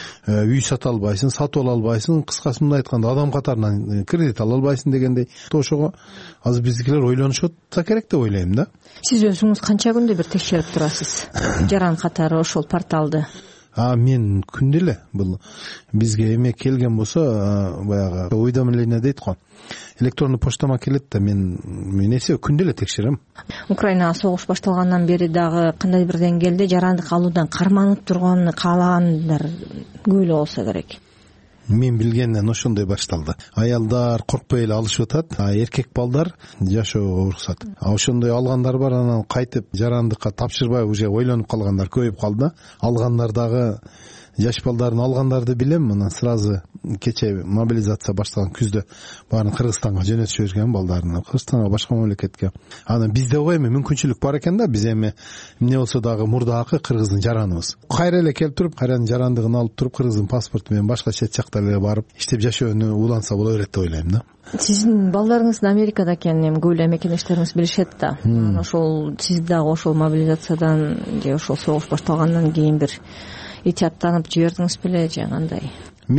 үй сата албайсың, сатып ала албайсың, кыскасы мындай айтканда адам катарынан кредит ала албайсың дегендей. Ошого азыр биздикилер ойлонушат керек деп ойлойм да. Сиз өзүңүз канча күндө бир текшерип турасыз жаран катары ошол порталды? А мен күндө эле бул бизге эме келген болсо, баягы уведомление дейт го. Электрондуу почтама келет да, мен мен эсе күндө эле текшерем. Украинага согуш башталгандан бери дагы кандай бир деңгээлде жарандык алуудан карманып турганын каалагандар көп эле болсо керек. Мен билгенден ошондой башталды. Аялдар коркпой эле алышып атат, а эркек балдар жашоого уруксат. А ошондой алгандар бар, анан кайтып жарандыкка тапшырбай уже ойлонуп калгандар көбөйүп калды. Алгандар дагы жаш балдарын алгандарды билем, анан сразу кечээ мобилизация башталган күздө баарын Кыргызстанга жөнөтүшүп берген балдарын, Кыргызстанга, башка мамлекетке. Анан бизде ого эми мүмкүнчүлүк бар экен да, биз эми эмне болсо дагы мурдагы кыргыздын жараныбыз. Кайра эле келип туруп, кайранын жарандыгын алып туруп, кыргыздын паспорту менен башка чет жакта эле барып иштеп жашоону уланса боло берет деп ойлойм да. Сиздин балдарыңыздын Америкада экенин эми көп эле мекенештериңиз билишет да. Ошол сиз дагы ошол мобилизациядан же ошол согуш башталгандан кийин бир итияттанып жибердиңиз беле же кандай?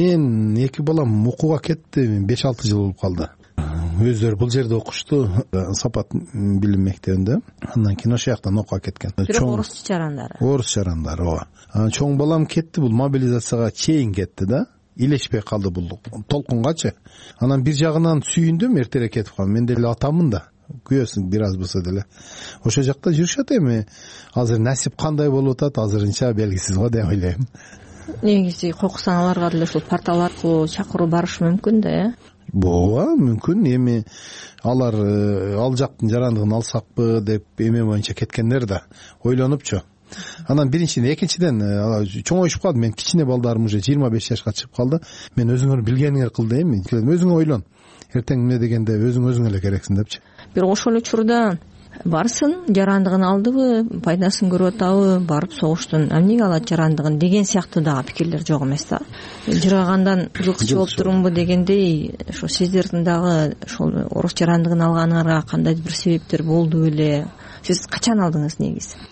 Мен эки балам окууга кетти, беш алты жыл болуп калды. Өздөрү бул жерде окушту, Сапат билим мектебинде. Андан кийин ошол жактан окууга кеткен. Бирок орус жарандары. Орус жарандары, ооба. Чоң балам кетти, бул мобилизацияга чейин кетти да. Илешпей калды бул толкунгачы. Анан бир жагынан сүйүндүм, эртерээк кетип калдым. Мен деле атамын да. Күйөөсүң бир аз болсо деле. Ошол жакта жүрүшөт эми. Азыр насип кандай болуп атат, азырынча белгисиз го деп ойлойм. Негизи койкусаң аларга деле ушул портал аркылуу чакыруу барышы мүмкүн да, э? Ооба, мүмкүн. Эми алар ал жактын жарандыгын алсакпы деп эме боюнча кеткендер да ойлонупчу. Анан биринчиден, экинчиден чоңоюшуп калды. Мен кичине балдарым уже жыйырма беш жашка чыгып калды. Мен өзүңөр билгениңер кыл дейм. Өзүңө ойлон. Эртең эмне дегенде өзүң өзүң эле керексиң депчи. Бирок ошол учурда барсын, жарандыгын алдыбы, пайдасын көрүп атабы, барып согуштун эмнеге алат жарандыгын деген сыяктуу дагы пикирлер жок эмес да. Жыргагандан жылкычы болуп турумбу дегендей, ошо сиздердин дагы ошол орус жарандыгын алганыңарга кандай бир себептер болду беле? Сиз качан алдыңыз негизи?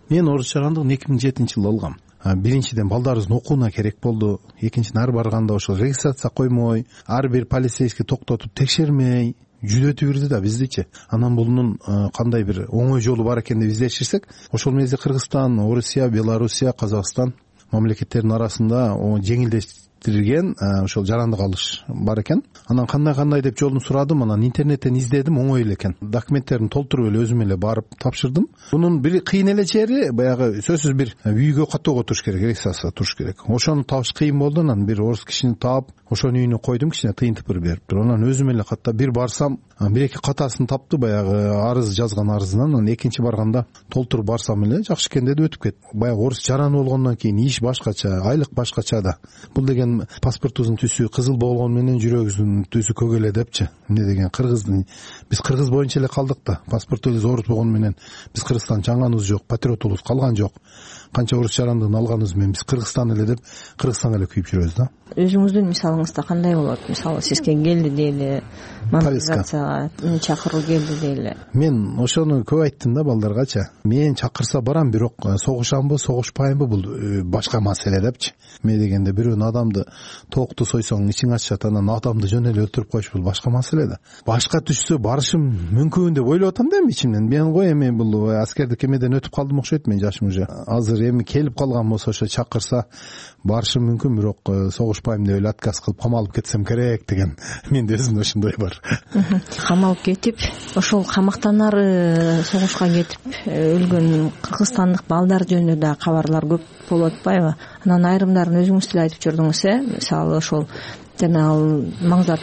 мен орус чыгандыгын эки миң жетинчи жылы алгам. Биринчиден балдарыбыздын окууна керек болду. Экинчиден ар барганда ошол регистрация коймой, ар бир полицейский токтотуп текшермей жүдөтүп бирди да биздичи. Анан бунун кандай бир оңой жолу бар экен деп издеширсек, ошол мезде Кыргызстан, Орусия, Белоруссия, Казакстан мамлекеттеринин арасында жеңилдетилген ошол жарандык алыш бар экен. Анан кандай кандай деп жолун сурадым, анан интернеттен издедим, оңой эле экен. Документтерин толтуруп эле өзүм эле барып тапшырдым. Бунун бир кыйын эле жери баягы сөзсүз бир үйгө каттоого туруш керек, регистрация туруш керек. Ошону табыш кыйын болду. Анан бир орус кишини таап, ошонун үйүнө койдум, кичине тыйын тыпыр бериптир. Анан өзүм эле каттап бир барсам, бир эки катасын тапты, баягы арыз жазган арызынан. Анан экинчи барганда толтуруп барсам эле жакшы экен деди, өтүп кетти. Баягы орус жараны болгондон кийин иш башкача, айлык башкача да. Бул деген паспортубуздун түсү кызыл болгону менен жүрөгүбүздүн түсү көк эле депчи. Эмне деген кыргыздын биз кыргыз боюнча эле калдык да. Паспортубуз орус болгону менен биз Кыргызстан чаңганыбыз жок, патриотубуз калган жок. Канча орус жарандыгын алганыбыз менен биз Кыргызстан эле деп Кыргызстанга эле күйүп жүрөбүз да. Өзүңүздүн мисалыңызда кандай болот? Мисалы сизге келди дейли, мобилизацияга чакыруу келди дейли. Мен ошону көп айттым да балдаргачы. Мен чакырса барам, бирок согушамбы, согушпаймбы бул башка маселе депчи. Эмне дегенде бирөөнүн адамды токту сойсоң ичиң ачышат, анан адамды жөн эле өлтүрүп коюш бул башка маселе да. Башка түшсө барышым мүмкүн деп ойлоп атам да эми ичимден. Мен го эми бул аскердик эмеден өтүп калдым окшойт, мен жашым уже. Азыр эми келип калган болсо ошо чакырса барышым мүмкүн, бирок согушпайм деп эле отказ кылып камалып кетсем керек деген менде өзүмдө ошондой бар. Камалып кетип, ошол камактанары согушка кетип өлгөн кыргызстандык балдар жөнүндө да кабарлар көп болуп атпайбы? Анан айрымдарын өзүңүз деле айтып жүрдүңүз, э? Мисалы ошол жана ал маңзат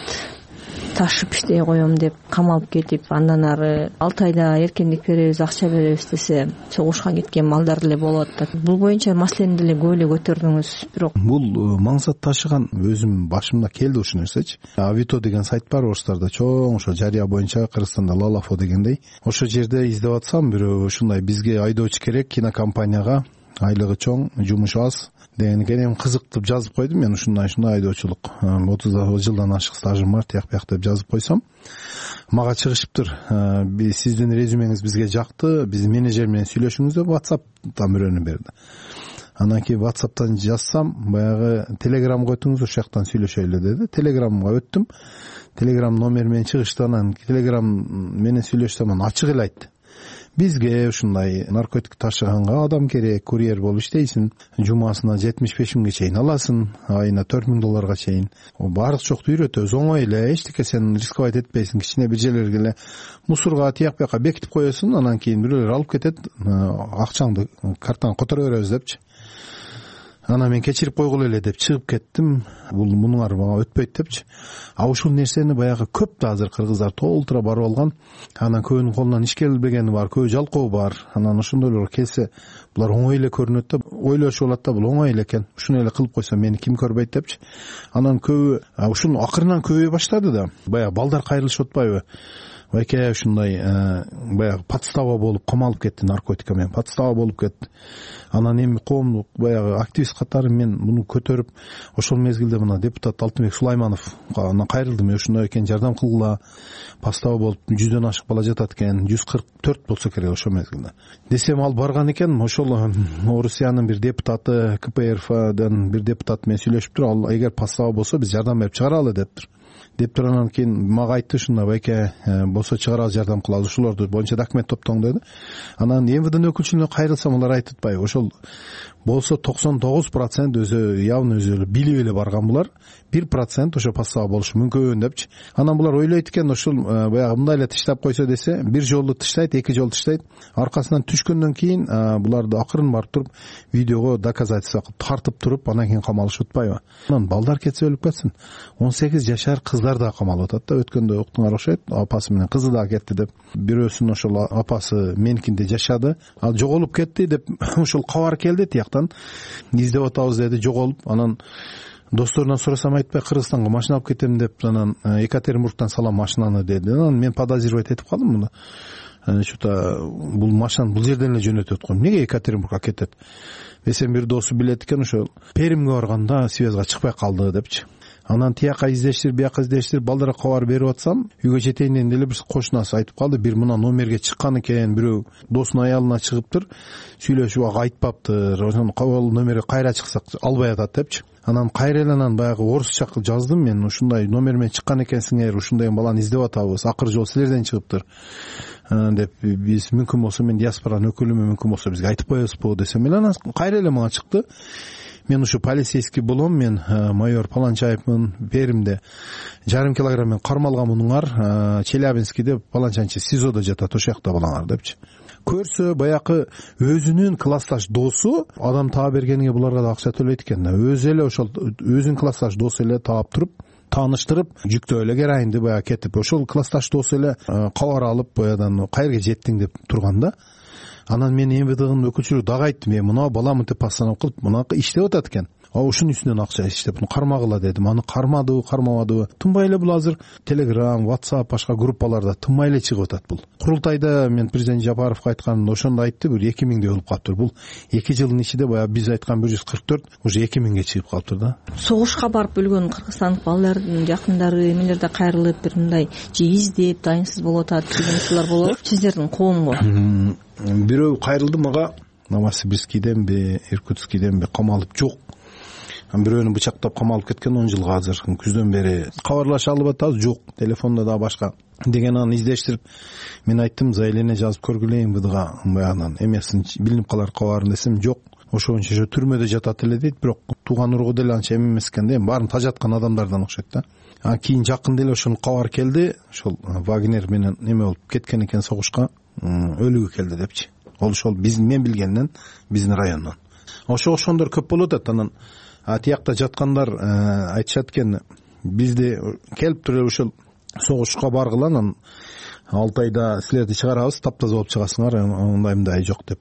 ташып иштей коем деп камалып кетип, андан ары алты айда эркиндик беребиз, акча беребиз десе согушка кеткен балдар деле болот да. Бул боюнча маселени деле көп эле көтөрдүңүз. Бирок бул маңзат ташыган өзүм башымда келди ушул нерсечи. Авито деген сайт бар орустарда, чоң ошо жарыя боюнча, Кыргызстанда Лалафо дегендей. Ошол жерде издеп атсам, бирөө ушундай бизге айдоочу керек, кинокомпанияга айлыгы чоң, жумушу аз деген экен. Эми кызык деп жазып койдум. Мен ушундай ушундай айдоочулук отуз жылдан ашык стажым бар, тияк бияк деп жазып койсом, мага чыгышыптыр. Сиздин резюмеңиз бизге жакты, биздин менеджер менен сүйлөшүңүз деп WhatsApp'тан бирөөнү берди. Анан кийин WhatsApp'тан жазсам, баягы телеграмга өтүңүз, ошол жактан сүйлөшөлү деди. Телеграмга өттүм. Телеграм номер менен чыгышты. Анан телеграм менен сүйлөшсөм, анан ачык эле айтты. Бизге ушундай наркотик ташыганга адам керек, курьер болуп иштейсиң, жумасына жетимиш беш миңге чейин аласың, айына төрт миң долларга чейин. Баардык жокто үйрөтөбүз, оңой эле, эчтеке сен рисковать этпейсиң, кичине бир жерлерге эле мусорга тияк бияка бекитип коесуң, анан кийин бирөөлөр алып кетет, акчаңды картаңа которо беребиз депчи. Анан мен кечирип койгула эле деп чыгып кеттим. Бул мунуңар мага өтпөйт депчи. А ушул нерсени баягы көп да азыр кыргыздар толтура барып алган. Анан көбүнүн колунан иш келбегени бар, көбү жалкоо бар. Анан ошондойлор келсе, булар оңой эле көрүнөт да, ойлошуп алат да, бул оңой эле экен. Ушуну эле кылып койсо мени ким көрбөйт депчи. Анан көбү ушуну акырынан көбөйө баштады да. Баягы балдар кайрылышып атпайбы? Байке ушундай баягы подстава болуп камалып кетти, наркотика менен подстава болуп кетти. Анан эми коомдук баягы активист катары мен муну көтөрүп, ошол мезгилде мына депутат Алтынбек Сулайманов анан кайрылдым, ушундай экен, жардам кылгыла, подстава болуп жүздөн ашык бала жатат экен, жүз кырк төрт болсо керек ошол мезгилде. Десем ал барган экен, ошол Орусиянын бир депутаты, КПРФдан бир депутат менен сүйлөшүптүр, ал эгер подстава болсо биз жардам берип чыгаралы дептир. Дептир анан кийин мага айтты, ушундай байке болсо чыгаралы, жардам кылабыз, ушулорду боюнча документ топтоң деди. Анан МВДнын өкүлчүлүгүнө кайрылсам, алар айтып атпайбы, ошол болсо токсон тогуз процент өзү явно өзү билип эле барган, булар бир процент ошо подстава болушу мүмкүн депчи. Анан булар ойлойт экен, ошол баягы мындай эле тыштап койсо десе, бир жолу тыштайт, эки жолу тыштайт. Аркасынан түшкөндөн кийин буларды акырын барып туруп видеого доказательство кылып тартып туруп, анан кийин камалышып атпайбы. Анан балдар кетсе өлүп кетсин. он сегиз жашар кыздар да камалып атат да. Өткөндө уктуңар окшойт, апасы менен кызы да кетти деп. Бирөөсүнүн ошол апасы меникинде жашады, ал жоголуп кетти деп ошол кабар келди тияктан. Издеп атабыз деди, жоголуп. Анан досторунан сурасам айтпай, Кыргызстанга машина алып кетем деп, анан Екатеринбургтан салам машинаны деди. Анан мен подозревать этип калдым муну. Что-то бул машинаны бул жерден эле жөнөтөт го. Эмнеге Екатеринбургга кетет? Десем, бир досу билет экен, ошо Перимге барганда связга чыкпай калды депчи. анан тияка издештирип бияка издештирип балдарга кабар берип атсам, үйгө жетейин деле бир кошунасы айтып калды, бир мына номерге чыккан экен, бирөө досунун аялына чыгыптыр, сүйлөшүп ага айтпаптыр, ошону кабыл номерге кайра чыксак албай атат депчи. Анан кайра эле анан баягы орусча жаздым мен, ушундай номер менен чыккан экенсиңер, ушундай баланы издеп атабыз, акыры жолу силерден чыгыптыр деп, биз мүмкүн болсо мен диаспоранын өкүлүмүн, мүмкүн болсо бизге айтып коесузбу десем эле, анан кайра эле мага чыкты. Мен ушу полицейский болом, мен майор Паланчаевмын, Перимде жарым килограмм мен кармалганмыныңар, Челябинскийде Паланчанчы СИЗОдо жатат, ошол жакта болаңар депчи. Көрсө баягы өзүнүн классташ досу адам таап бергениге буларга да акча төлөйт экен да. Өзү эле ошол өзүнүн классташ досу эле таап туруп, тааныштырып, жүктөө эле героинди баягы кетип, ошол классташ досу эле кабар алып баягыдан кайерге жеттиң деп турган да. Анан мен МВДнын өкүлчүлүгү дагы айттым, мен мына баламын деп постанов кылып, мына иштеп атат экен. А ушунун үстүнөн акча иштеп, кармагыла дедим. Аны кармадыбы, кармабадыбы? Тынбай эле бул азыр Telegram, WhatsApp, башка группаларда тынбай эле чыгып атат бул. Курултайда мен президент Жапаровго айтканым, ошондо айтты, бир эки миңдей болуп калыптыр. Бул эки жылдын ичинде баягы биз айткан бир жүз кырк төрт уже эки миңге чыгып калыптыр да. Согушка барып өлгөн кыргызстандык балдардын жакындары эмелерде кайрылып, бир мындай же издеп дайынсыз болуп атат деген учурлар болот. Сиздердин коомго бирөө кайрылды мага, Новосибирскийденби, Иркутскийденби камалып жок. Бирөөнү бычактап камалып кеткен он жылга азыр, күздөн бери кабарлаша алып атабыз, жок, телефондо да башка деген. Анан издештирип мен айттым, заявление жазып көргүлө МВДга, баягынан эмесин билинип калар кабарын десем, жок, ошо боюнча ошо түрмөдө жатат эле дейт, бирок тууган ургу деле анча эме эмес экен да, баарын тажаткан адамдардан окшойт да. А кийин жакын деле ошонун кабар келди, ошол Вагнер менен эме болуп кеткен экен согушка, өлүгү келди депчи. Ол ошол биздин мен билгенден, биздин райондон. Ошо ошондор көп болуп атат. Анан а тиякта жаткандар айтышат экен, бизди келип туруп ошол согушка баргыла, анан алты айда силерди чыгарабыз, таптаза болуп чыгасыңар, мындай мындай жок деп.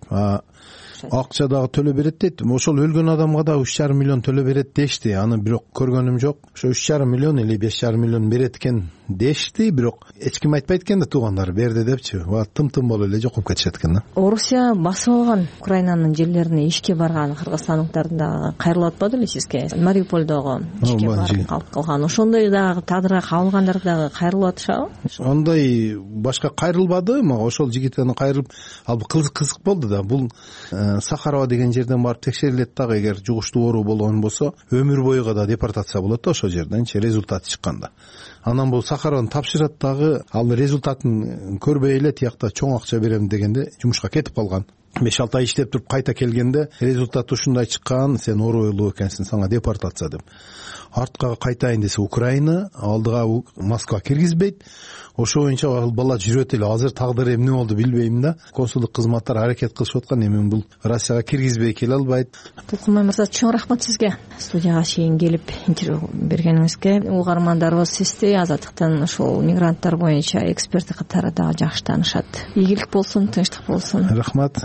Акча дагы төлөп берет дейт. Ошол өлгөн адамга да үч жарым миллион төлөп берет дешти. Аны бирок көргөнүм жок. Ошо үч жарым миллион или беш жарым миллион берет экен дешти, бирок эч ким айтпайт экен да, туугандары берди депчи. Ва тым-тым болуп эле жокуп кетишет экен да. Орусия басып алган Украинанын жерлерине ишке барган кыргызстандыктардын дагы кайрылып атпады беле сизге? Мариуполдогу ишке барып калып калган. Ошондой дагы тадыра кабылгандар дагы кайрылып атышабы? Андай башка кайрылбады, мага ошол жигиттен кайрылып, ал кызык болду да. Бул Сахарова деген жерден барып текшерилет дагы, эгер жугуштуу оору болгон болсо, өмүр боюга да депортация болот да ошол жерденчи, результаты чыкканда. Анан бул Сахарованы тапшырат дагы, ал результатын көрбөй эле тиякта чоң акча берем дегенде жумушка кетип калган. беш алты ай иштеп туруп кайта келгенде результаты ушундай чыккан, сен оорулуу экенсиң, сага депортация деп. Артка кайтайын десе Украина, алдыга Москва киргизбейт. Ошо боюнча ал бала жүрөт эле. Азыр тагдыры эмне болду билбейм да. Консулдук кызматтар аракет кылышып аткан, эми бул Россияга киргизбей келе албайт. Тулкунбай мырза, чоң рахмат сизге. Студияга чейин келип интервью бергениңизге. Угармандарыбыз сизди Азаттыктын ушул мигранттар боюнча эксперти катары дагы жакшы таанышат. Ийгилик болсун, тынчтык болсун. Рахмат.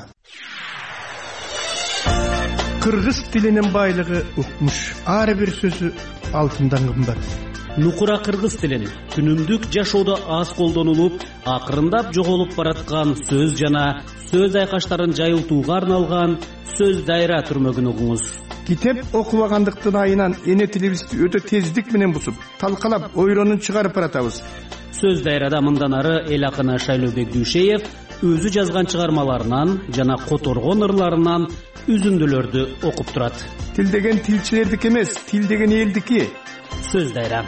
Кыргыз тилинин байлыгы укмуш. Ар бир сөзү алтындан кымбат. Нукура кыргыз тилин күнүмдүк жашоодо аз колдонулуп, акырындап жоголуп бараткан сөз жана сөз айкаштарын жайылтууга арналган сөз дайра түрмөгүн угуңуз. Китеп окубагандыктын айынан эне тилибизди өтө тездик менен бусуп, талкалап, ойронун чыгарып баратабыз. Сөз дайрада мындан ары эл акыны Шайлообек Дүйшеев өзү жазган чыгармаларынан жана которгон ырларынан үзүндүлөрдү окуп турат. Тил деген тилчилердики эмес, тил деген элдики. Сөз дайра.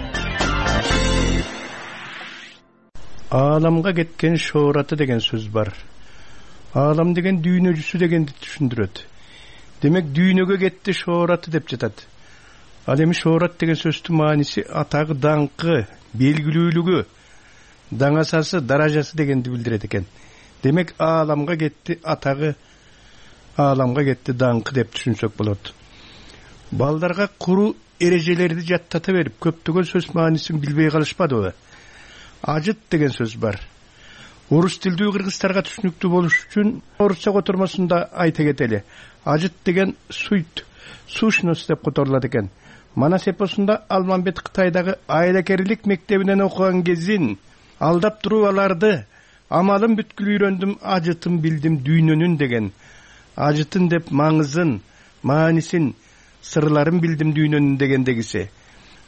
Ааламга кеткен шоораты деген сөз бар. Аалам деген дүйнө жүзү дегенди түшүндүрөт. Демек дүйнөгө кетти шоораты деп жатат. Ал эми шоорат деген сөздүн мааниси атагы, даңкы, белгилүүлүгү, даңасасы, даражасы дегенди билдирет экен. Демек ааламга кетти атагы, ааламга кетти даңкы деп түшүнсөк болот. Балдарга куру эрежелерди жаттата берип, көптөгөн сөз маанисин билбей калышпадыбы? Ажыт деген сөз бар. Орус тилдүү кыргыздарга түшүнүктүү болуш үчүн орусча котормосунда айта кетели. Ажыт деген суйт, сушнос деп которулат экен. Манас эпосунда Алмамбет Кытайдагы айлакерлик мектебинен окуган кезин алдап туруп аларды, амалын бүткүл үйрөндүм, ажытын билдим дүйнөнүн деген. Ажытын деп маңызын, маанисин, сырларын билдим дүйнөнүн дегендегиси.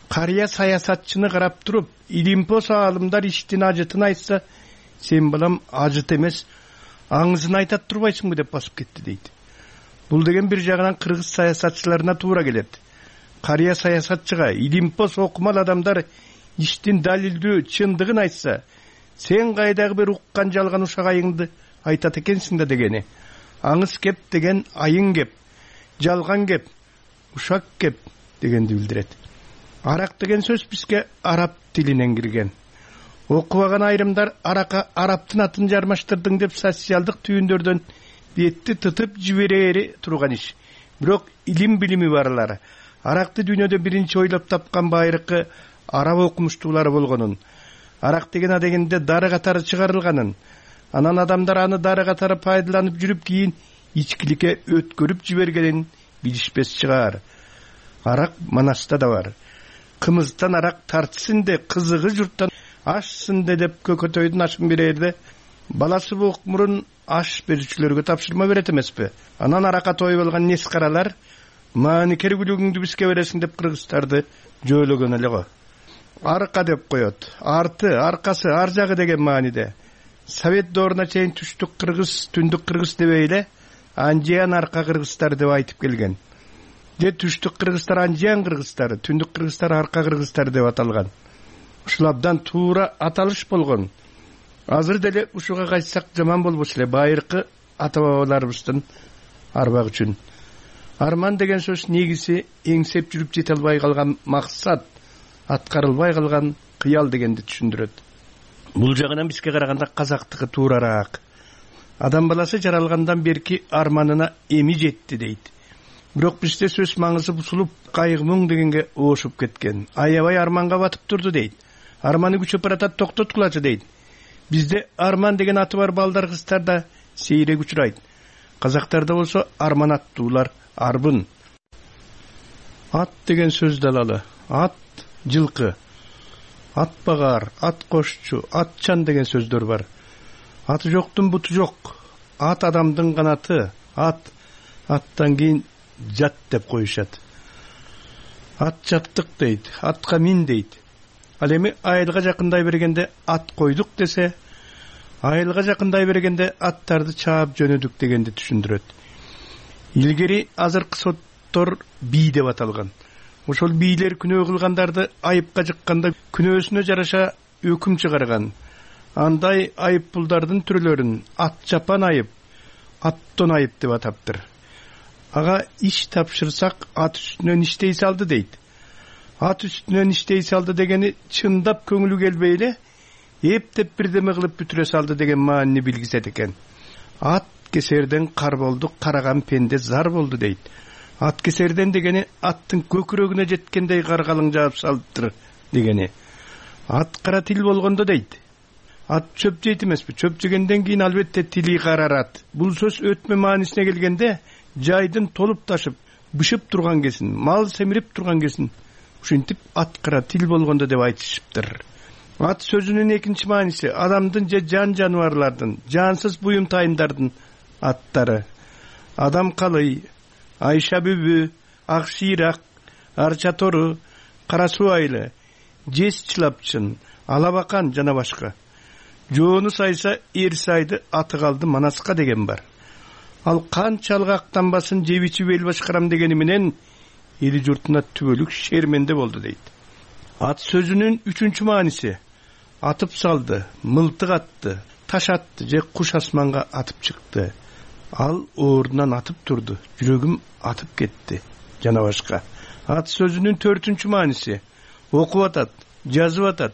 карыя саясатчыны карап туруп илимпос аалымдар иштин ажытын айтса, сен балам ажыт эмес аңызын айтат турбайсыңбы деп басып кетти дейт. Бул деген бир жагынан кыргыз саясатчыларына туура келет. Карыя саясатчыга илимпос окумал адамдар иштин далилдүү чындыгын айтса, сен кайдагы бир уккан жалган ушак айыңды айтат экенсиң да дегени. Аңыз кеп деген айың кеп, жалган кеп, ушак кеп дегенди билдирет. Арак деген сөз бизге араб тилинен кирген. Окубаган айрымдар арака арабтын атын жармаштырдың деп социалдык түйүндөрдөн бетти тытып жиберери турган иш. Бирок илим билими барлары аракты дүйнөдө биринчи ойлоп тапкан байыркы араб окумуштуулары болгонун, арак деген адегенде дары катары чыгарылганын, анан адамдар аны дары катары пайдаланып жүрүп кийин ичкиликке өткөрүп жибергенин билишпес чыгар. Арак Манаста да бар. Кымыздан арак тартсын де, кызыгы журттан ашсын де деп көкөтөйдүн ашын берерде, баласы боок мурун аш берүүчүлөргө тапшырма берет эмеспи? Анан арака той болгон нескаралар маани кергүлүгүңдү бизге бересиң деп кыргыздарды жойлогон эле го. Арка деп коет. Арты, аркасы, ар жагы деген мааниде. Совет дооруна чейин түштүк кыргыз, түндүк кыргыз дебей эле анжиян арка кыргыздар деп айтып келген. Же түштүк кыргыздар анжиян кыргыздар, түндүк кыргыздар арка кыргыздар деп аталган. Ушул абдан туура аталыш болгон. Азыр деле ушуга кайтсак жаман болбос эле, байыркы ата бабаларыбыздын арбак үчүн. Арман деген сөз негизи эңсеп жүрүп жете албай калган максат, аткарылбай калган кыял дегенди түшүндүрөт. Бул жагынан бизге караганда казактыкы туурараак. Адам баласы жаралгандан берки арманына эми жетти дейт. Бирок бизде сөз маңызы бусулуп, кайгы мұң дегенге оошуп кеткен. Аябай арманга батып турду дейт. Арманы күчөп баратат, токтоткулачы дейт. Бизде арман деген аты бар балдар кыздар да сейрек учурайт. Казактарда болсо арман аттуулар арбын. Ат деген сөз далалы. Ат жылкы, ат багар, ат кошчу, атчан деген сөздөр бар. Аты жоктун буту жок. Ат адамдын канаты. Ат аттан кийин жат деп коюшат. Ат жаттык дейт, атка мин дейт. Ал эми айылга жакындай бергенде ат койдук десе, айылга жакындай бергенде аттарды чаап жөнөдүк дегенди түшүндүрөт. Илгери азыркы соттор бий деп аталган. Ошол бийлер күнөө кылгандарды айыпка жыкканда күнөөсүнө жараша өкүм чыгарган. Андай айыппулдардын түрлөрүн ат жапан айып, аттон айып деп атаптыр. Ага иш тапшырсак ат үстүнөн иштей салды дейт. Ат үстүнөн иштей салды дегени чындап көңүлү келбей эле эптеп бирдеме кылып бүтүрө салды деген маанини билгизет экен. Ат кесерден кар болду, караган пенде зар болду дейт. Ат кесерден дегени аттын көкүрөгүнө жеткендей каргалың жаап салыптыр дегени. Ат кара тил болгондо дейт. Ат чөп жейт эмеспи? Чөп жегенден кийин албетте тили карарат. Бул сөз өтмө маанисине келгенде жайдын толуп ташып, бышып турган кесин, мал семирип турган кесин. Ушинтип ат кара тил болгондо деп айтышыптыр. Ат сөзүнүн экинчи мааниси адамдын же жан жаныбарлардын, жансыз буюм тайымдардын аттары. Адам калый, Айша бүбү, ак шыйрак, арча тору, кара суу айлы, жес чылапчын, алабакан жана башка. Жоону сайса эр сайды, аты калды Манаска деген бар. Ал канчалык актанбасын жебичи бел башкарам дегени менен эли журтуна түбөлүк шерменде болду дейт. Ат сөзүнүн үчүнчү мааниси атып салды, мылтык атты, таш атты же куш асманга атып чыкты. Ал ордунан атып турду, жүрөгүм атып кетти жана башка. Ат сөзүнүн төртүнчү мааниси окуп атат, жазып атат.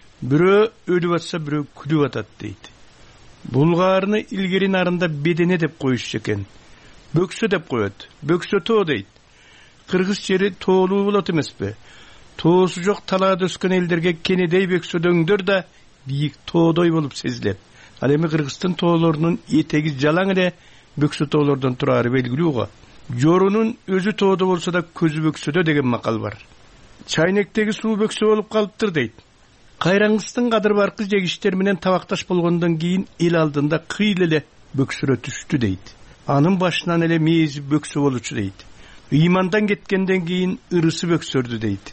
Бирөө өлүп атса, бирөө күлүп атат дейт. Булгаарыны илгери нарында бедене деп коюшчу экен. Бөксө деп коет. Бөксө тоо дейт. Кыргыз жери тоолуу болот эмеспи? Тоосу жок талаада өскөн элдерге кенедей бөксөдөңдөр да бийик тоодой болуп сезилет. Ал эми Кыргыздын тоолорунун этеги жалаң эле бөксө тоолордон турары белгилүү го. Жорунун өзү тоодо болсо да көзү бөксөдө деген макал бар. Чайнектеги суу бөксө болуп калыптыр дейт. Кайраңыстын кадыр баркы жегиштер менен табакташ болгондон кийин эл алдында кыйыл эле бөксөрө түштү дейт. Анын башынан эле мээзи бөксө болчу дейт. Ыймандан кеткенден кийин ырысы бөксөрдү дейт.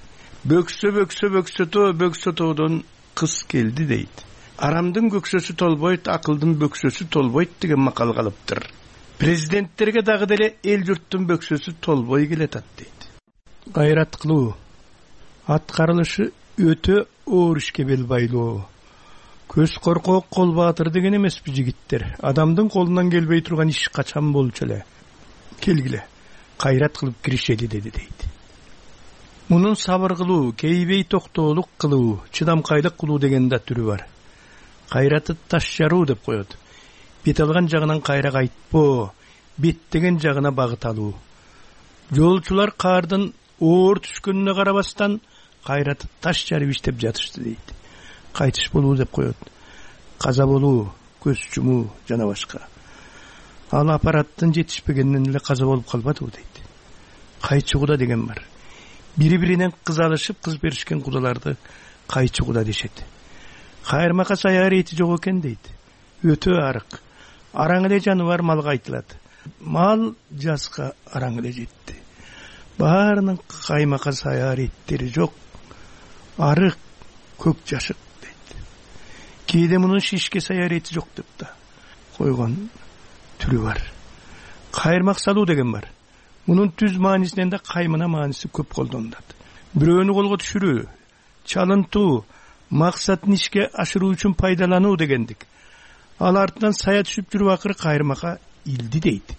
бөксө бөксө бөксөтө бөксөтөдөн кыз келди дейт. Арамдын көксөсү толбойт, акылдын бөксөсү толбойт деген макал калыптыр. Президенттерге дагы деле эл журттун бөксөсү толбой келатат дейт. Кайрат кылуу, аткарылышы өтө оор ишке бел байлоо. Көз коркок, кол баатыр деген эмеспи жигиттер. Адамдын колунан келбей турган иш качан болчу эле. Келгиле, кайрат кылып киришели деди дейт. Мунун сабыр кылуу, кейбей токтоолук кылуу, чыдамкайлык кылуу деген да түрү бар. Кайраты таш жаруу деп коет. Бет алган жагынан кайра кайтпоо, беттеген жагына багыт алуу. Жолчулар каардын оор түшкөнүнө карабастан кайраты таш жарып иштеп жатышты дейт. Кайтыш болуу деп коет. Каза болуу, көз жумуу жана башка. Ал аппараттын жетишпегенинен эле каза болуп калбадыбы дейт. Кайчы куда деген бар. Бири-биринен кыз алышып, кыз беришкен кудаларды кайчы куда дешет. Кайырмака саяр эти жок экен дейт. Өтө арык. Араң эле жаныбар малга айтылат. Мал жазга араң эле жетти. Баарынын каймака саяр эттери жок. Арык, көк жашык дейт. Кээде мунун шишке саяр эти жок деп да койгон түрү бар. Кайырмак салуу деген бар. Мунун түз маанисинен да каймына мааниси көп колдонулат. Бирөөнү колго түшүрүү, чалынтуу, максатын ишке ашыруу үчүн пайдалануу дегендик. Ал артынан сая түшүп жүрүп акыры кайырмакка илди дейт.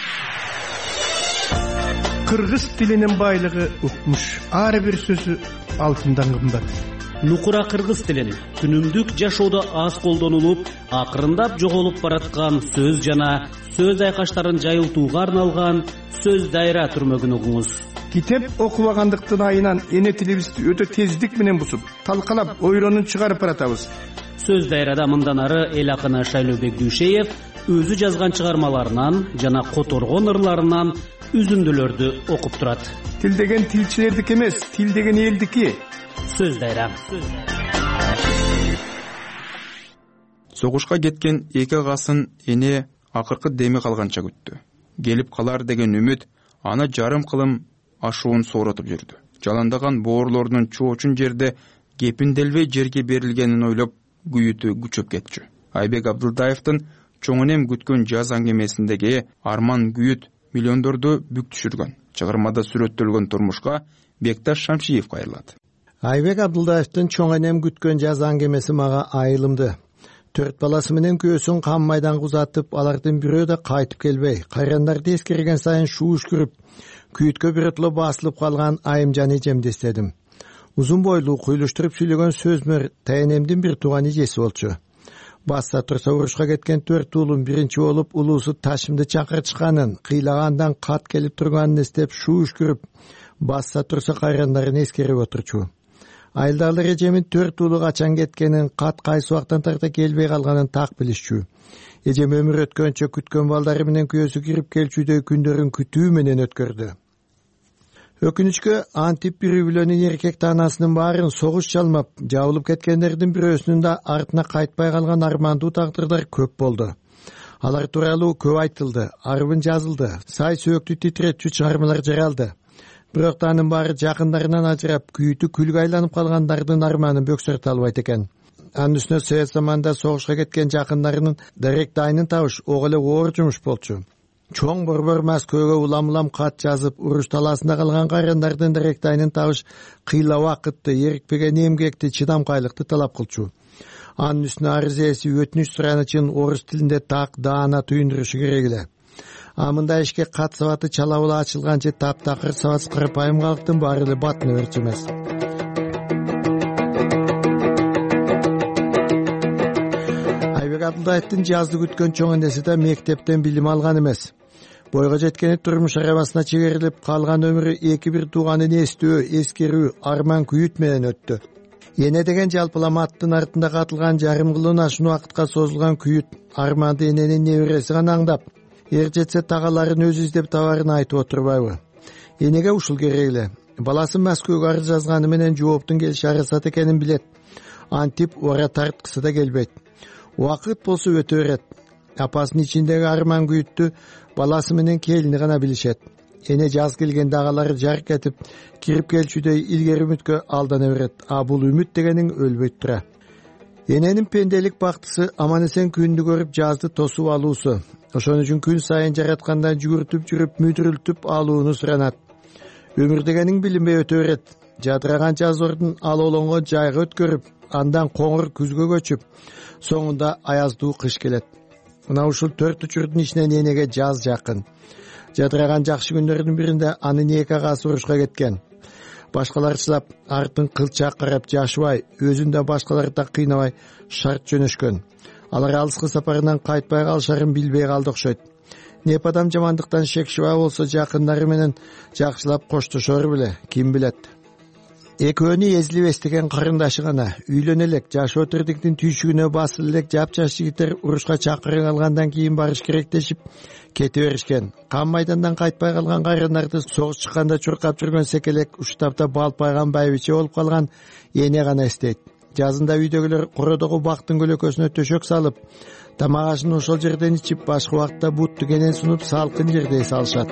Кыргыз тилинин байлыгы укмуш. Ар бир сөзү алтындан кымбат. Нукура кыргыз тилин күнүмдүк жашоодо аз колдонулуп, акырындап жоголуп бараткан сөз жана сөз айкаштарын жайылтууга арналган сөз дайра түрмөгүн угуңуз. Китеп окубагандыктын айынан эне тилибизди өтө тездик менен бусуп, талкалап, ойронун чыгарып баратабыз. Сөз дайрада мындан ары эл акыны Шайлообек Дүйшеев өзү жазган чыгармаларынан жана которгон ырларынан үзүндүлөрдү окуп турат. Тил деген тилчилердики эмес, тил деген элдики. Сөз дайра. Согушка кеткен эки агасын эне акыркы деми калганча күттү. Келип калар деген үмүт аны жарым кылым ашуун сооротуп жүрдү. Жаландаган боорлордун чоочун жерде кепинделбей жерге берилгенин ойлоп күйүтү күчөп кетчү. Айбек Абдылдаевдин чоң энем күткөн жаз аңгемесиндеги арман күйүт миллиондорду бүк түшүргөн. Чыгармада сүрөттөлгөн турмушка Бекташ Шамшиев кайрылат. Айбек Абдылдаевдин чоң энем күткөн жаз аңгемеси мага айылымды. Төрт баласы менен күйөөсүн кам майданга узатып, алардын бирөө да кайтып келбей, кайрандарды эскерген сайын шууш кирип, күйүткө биротоло басылып калган Айымжан эжемди эстедим. Узун бойлуу, куйлуштуруп сүйлөгөн сөзмөр тайенемдин бир тууган эжеси болчу. Баста турса урушка кеткен төрт уулун биринчи болуп улуусу Ташимди чакыртышканын, кыйлагандан кат келип турганын эстеп шууш кирип, баста турса кайрандарын эскерип отурчу. Айылдагылар эжемин төрт уулу качан кеткенин, кат кайсы убактан тарта келбей калганын так билишчү. Эжем өмүр өткөнчө күткөн балдары менен күйөөсү кирип келчүдөй күндөрүн күтүү менен өткөрдү. Өкүнүчкө антип бир үй-бүлөнүн эркек таанасынын баарын согуш чалмап, жабылып кеткендердин бирөөсүнүн да артына кайтпай калган армандуу тагдырдар көп болду. Алар тууралуу көп айтылды, арбын жазылды, сай сөөктү титиретчү чыгармалар жаралды. Бирок да анын баары жакындарынан ажырап, күйүтү күлгө айланып калгандардын арманын бөксөртө албайт экен. Анын үстүнө совет заманында согушка кеткен жакындарынын дарек дайынын табыш ого эле оор жумуш болчу. Чоң борбор Москвага улам-улам кат жазып, уруш таласында калган кайрандардын дарек дайынын табыш кыйла убакытты, эрикпеген эмгекти, чыдамкайлыкты талап кылчу. Анын үстүнө арыз ээси өтүнүч сураган үчүн орус тилинде так даана туюндурушу керек эле. А мындай ишке кат сабаты чала була ачылганчы таптакыр сабатсыз карапайым калктын баары эле батына берчү эмес. Айбек Абдылдаевдин жазды күткөн чоң энеси да мектептен билим алган эмес. Бойго жеткени турмуш арабасына чегерилип, калган өмүрү эки бир тууганын эстөө, эскерүү, арман күйүт менен өттү. Эне деген жалпылама аттын артында катылган жарым кылдан ашуун убакытка созулган күйүт арманды эненин небереси гана аңдап, эр жетсе тагаларын өзү издеп табарын айтып отурбайбы? Энеге ушул керек эле. Баласы Москвага арыз жазганы менен жооптун келиши арасат экенин билет. Антип ора тарткысы да келбейт. Убакыт болсо өтө берет. Апасынын ичиндеги арман күйүттү баласы менен келини гана билишет. эне жаз келгенде агалары жарык этип кирип келчүдөй илгери үмүткө алдана берет, а бул үмүт дегениң өлбөйт тура. Эненин пенделик бактысы аман эсен күндү көрүп жазды тосуп алуусу. Ошон үчүн күн сайын жараткандан жүгүртүп жүрүп мүдүрүлтүп алууну суранат. Өмүр дегениң билинбей өтө берет. Жадыраган жаз ордун ал олоңго жайга өткөрүп, андан коңур күзгө көчүп, соңунда аяздуу кыш келет. Мына ушул төрт учурдун ичинен энеге жаз жакын. Жадыраган жакшы күндөрдүн биринде анын эки агасы урушка кеткен. Башкалар чылап, артын кылчак карап жашыбай, өзүн да башкаларды да кыйнабай шарт жөнөшкөн. Алар алыскы сапарынан кайтпай калышарын билбей калды окшойт. Неп адам жамандыктан шекшибай болсо жакындары менен жакшылап коштошор беле, ким билет. Экөөнү эзилип эстеген карындашы гана үйлөнө элек, жашоо тирдиктин түйшүгүнө басылып элек жапжаш жигиттер урушка чакырык алгандан кийин барыш керек дешип кете беришкен. Кан майдандан кайтпай калган кайрандарды согуш чыкканда чуркап жүргөн секелек уштапта балпайган байбиче болуп калган эне гана эстейт. Жазында үйдөгүлөр кородогу бактын көлөкөсүнө төшөк салып, тамак ашын ошол жерден ичип, башка убакта бутту кенен сунуп салкын жерде эс алышат.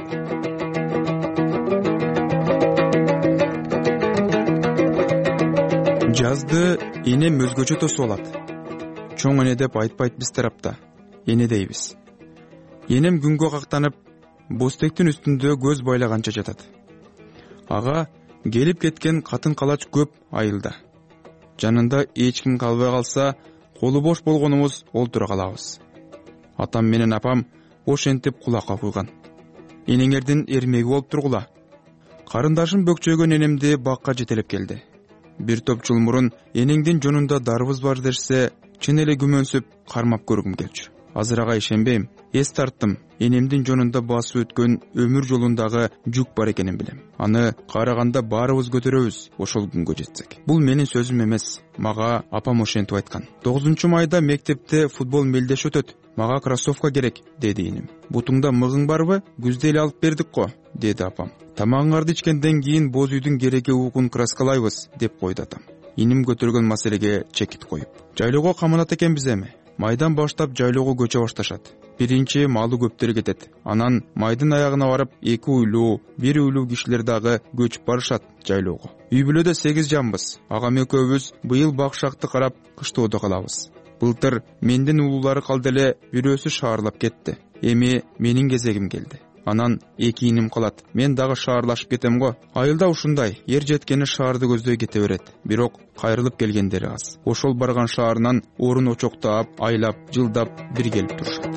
Жазды энем өзгөчө тосуп алат. Чоң эне деп айтпайт биз тарапта. Эне дейбиз. Энем күнгө кактанып, бостектин үстүндө көз байлаганча жатат. Ага келип кеткен катын калач көп айылда. Жанында эч ким калбай калса, колу бош болгонубуз олтура калабыз. Атам менен апам ошентип кулакка куйган. Энеңердин эрмеги болуп тургула. Карындашым бөкчөгөн энемди бакка жетелеп келди. Бир топ жыл мурун энеңдин жонунда дарыбыз бар дерсе, чын эле күмөнсүп кармап көргүм келчү. Азырага ишенбейм. Эс тарттым. Энемдин жонунда басып өткөн өмүр жолундагы жүк бар экенин билем. Аны караганда баарыбыз көтөрөбүз, ошол күнгө жетсек. Бул менин сөзүм эмес. Мага апам ошентип айткан. тогузунчу майда мектепте футбол мелдеш өтөт. Мага кроссовка керек, деди энем. Бутуңда мыгың барбы? Күздө эле алып бердик го, деди апам. Тамагыңарды ичкенден кийин боз үйдүн кереги угун краскалайбыз, деп койду атам. Иним көтөргөн маселеге чекит коюп. Жайлоого каманат экенбиз эми. Майдан баштап жайлоого көчө башташат. Биринчи малы көптөр кетет. Анан майдын аягына барып, эки уйлуу, бир уйлуу кишилер дагы көчүп барышат жайлоого. Үй бүлөдө сегиз жанбыз. Агам экөөбүз быйыл бакшакты карап кыштоодо калабыз. Былтыр менден улуулары калды эле, бирөөсү шаарлап кетти. Эми менин кезегим келди. Анан эки иним калат. Мен дагы шаарлашып кетем го. Айылда ушундай, ер жеткени шаарды көздөй кете берет. Бирок кайрылып келгендери аз. Ошол барган шаарынан орун очоктап, айлап, жылдап бир келип турушат.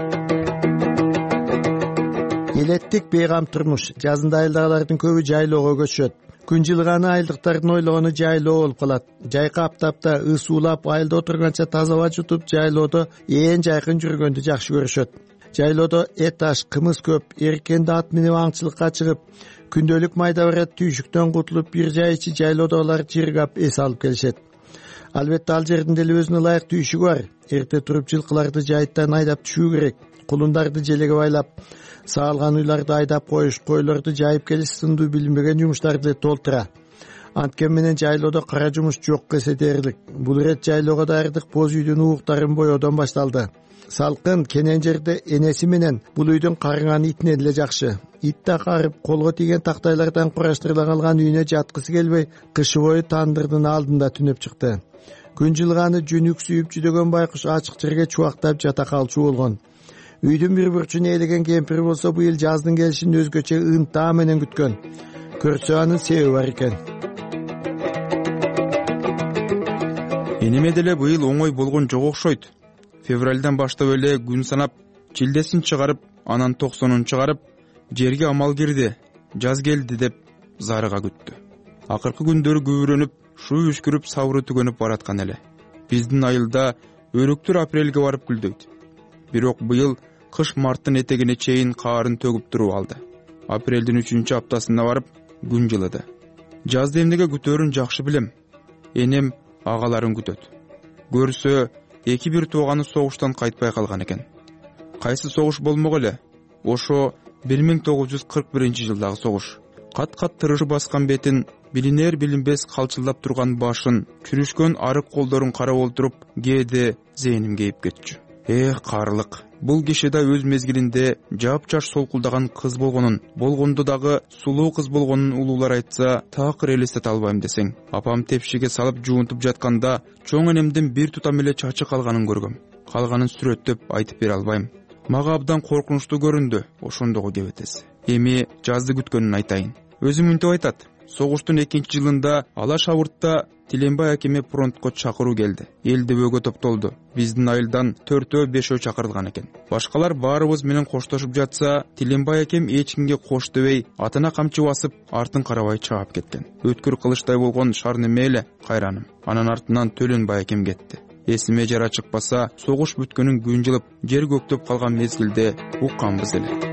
Элеттик бейгам турмуш. Жазында айылдагылардын көбү жайлоого көчөт. Күн жылганы айылдыктардын ойлогону жайлоо болуп калат. Жайкы аптапта ысуулап айылда отурганча таза аба жутуп, жайлоодо ээн жайкын жүргөндү жакшы көрүшөт. Жайлоодо эт аш, кымыз көп, эркенде ат менен аңчылыкка чыгып, күндөлүк майда барат түйшүктөн кутулуп, бир жай ичи жайлоодогулар жыргап эс алып келишет. Албетте ал жердин деле өзүнө ылайык түйшүгү бар. Эрте туруп жылкыларды жайыттан айдап түшүү керек. Кулундарды желеге байлап, саалган уйларды айдап коюш, койлорду жайып келиш сындуу билинбеген жумуштарды толтура. Анткен менен жайлоодо кара жумуш жок десе дээрлик. Бул ирет жайлоого даярдык боз үйдүн ууктарын боёдон башталды. Салкын кенен жерде энеси менен бул үйдүн карыган итине деле жакшы. Ит да карып, колго тийген тактайлардан кураштырыла калган үйүнө жаткысы келбей, кышы бою тандырдын алдында түнөп чыкты. Күн жылганы жүн үксүйүп жүдөгөн байкуш ачык жерге чубактап жата калчу болгон. Үйдүн бир бурчуна элеген кемпир болсо быйыл жаздын келишин өзгөчө ынтаа менен күткөн. Көрсө анын себеби бар экен. Энеме деле быйыл оңой болгон жок окшойт. Февралдан баштап эле күн санап, чилдесин чыгарып, анан токсонун чыгарып, жерге амал кирди, жаз келди деп зарыга күттү. Акыркы күндөрү күбүрөнүп, шуу үшкүрүп, сабыры түгөнүп бараткан эле. Биздин айылда өрүктөр апрелге барып гүлдөйт. Бирок быйыл кыш марттын этегине чейин каарын төгүп туруп алды. Апрелдин үчүнчү аптасында барып күн жылыды. Жазды эмнеге күтөөрүн жакшы билем. Энем агаларын күтөт. Көрсө, эки бир тууганы согуштан кайтпай калган экен. Кайсы согуш болмок эле? Ошо бир миң тогуз жүз кырк биринчи жылдагы согуш. Кат-кат тырышы баскан бетин, билинер билинбес калчылдап турган башын, чүрүшкөн арык колдорун карап олтуруп, кээде зээним кейип кетчү. Эх, каарылык. бул киши да өз мезгилинде жапжаш солкулдаган кыз болгонун, болгондо дагы сулуу кыз болгонун улуулар айтса такыр элестете албайм десең. Апам тепшиге салып жуунтуп жатканда чоң энемдин бир тутам эле чачы калганын көргөм. Калганын сүрөттөп айтып бере албайм. Мага абдан коркунучтуу көрүндү ошондогу кебетеси. Эми жазды күткөнүн айтайын. Өзү мынтип айтат. Согуштун экинчи жылында Алаш Абыртта Тиленбай акеме фронтко чакыруу келди. Эл дөбөгө топтолду. Биздин айылдан төртөө бешөө чакырылган экен. Башкалар баарыбыз менен коштошуп жатса, Тиленбай акем эч кимге кош дебей, атына камчы басып, артын карабай чаап кеткен. Өткүр кылычтай болгон шар неме эле кайраным. Анын артынан Төленбай акем кетти. Эсиме жара чыкпаса, согуш бүткөнүн күн жылып, жер көктөп калган мезгилде укканбыз эле.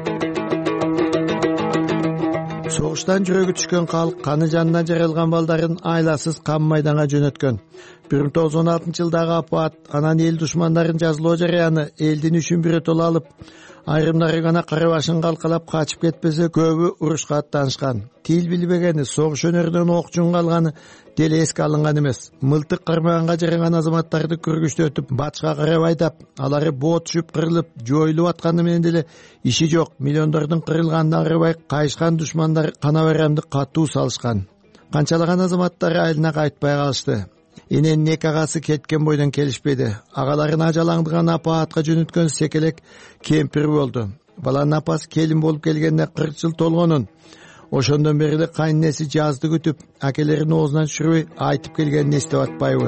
Согуштан жүрөгү түшкөн калк каны жанына жаралган балдарын айласыз кам майданга жөнөткөн. бир миң тогуз жүз он алтынчы жылдагы апат анан эл душмандарын жазалоо жараяны элдин үчүн бирөтөлө алып, айрымдары гана кара башын калкалап качып кетпесе, көбү урушка аттанышкан. Тил билбегени, согуш өнөрүнөн окчун калганы деле эске алынган эмес. Мылтык кармаганга жараган азаматтарды көргүчтөтүп, батышка карап айдап, алары боо түшүп кырылып, жоюлуп атканы менен деле иши жок. Миллиондордун кырылганынан арыбай кайышкан душмандар кана байрамды катуу салышкан. Канчалаган азаматтары айылына кайтпай калышты. Эненин эки агасы кеткен бойдон келишпеди. Агаларын ажалаңдыган апаатка жөнөткөн секелек кемпир болду. Баланын апасы келин болуп келгенде кырк жыл толгонун. Ошондон бери эле кайненеси жазды күтүп, акелерин оозунан түшүрбөй айтып келгенин эстеп атпайбы?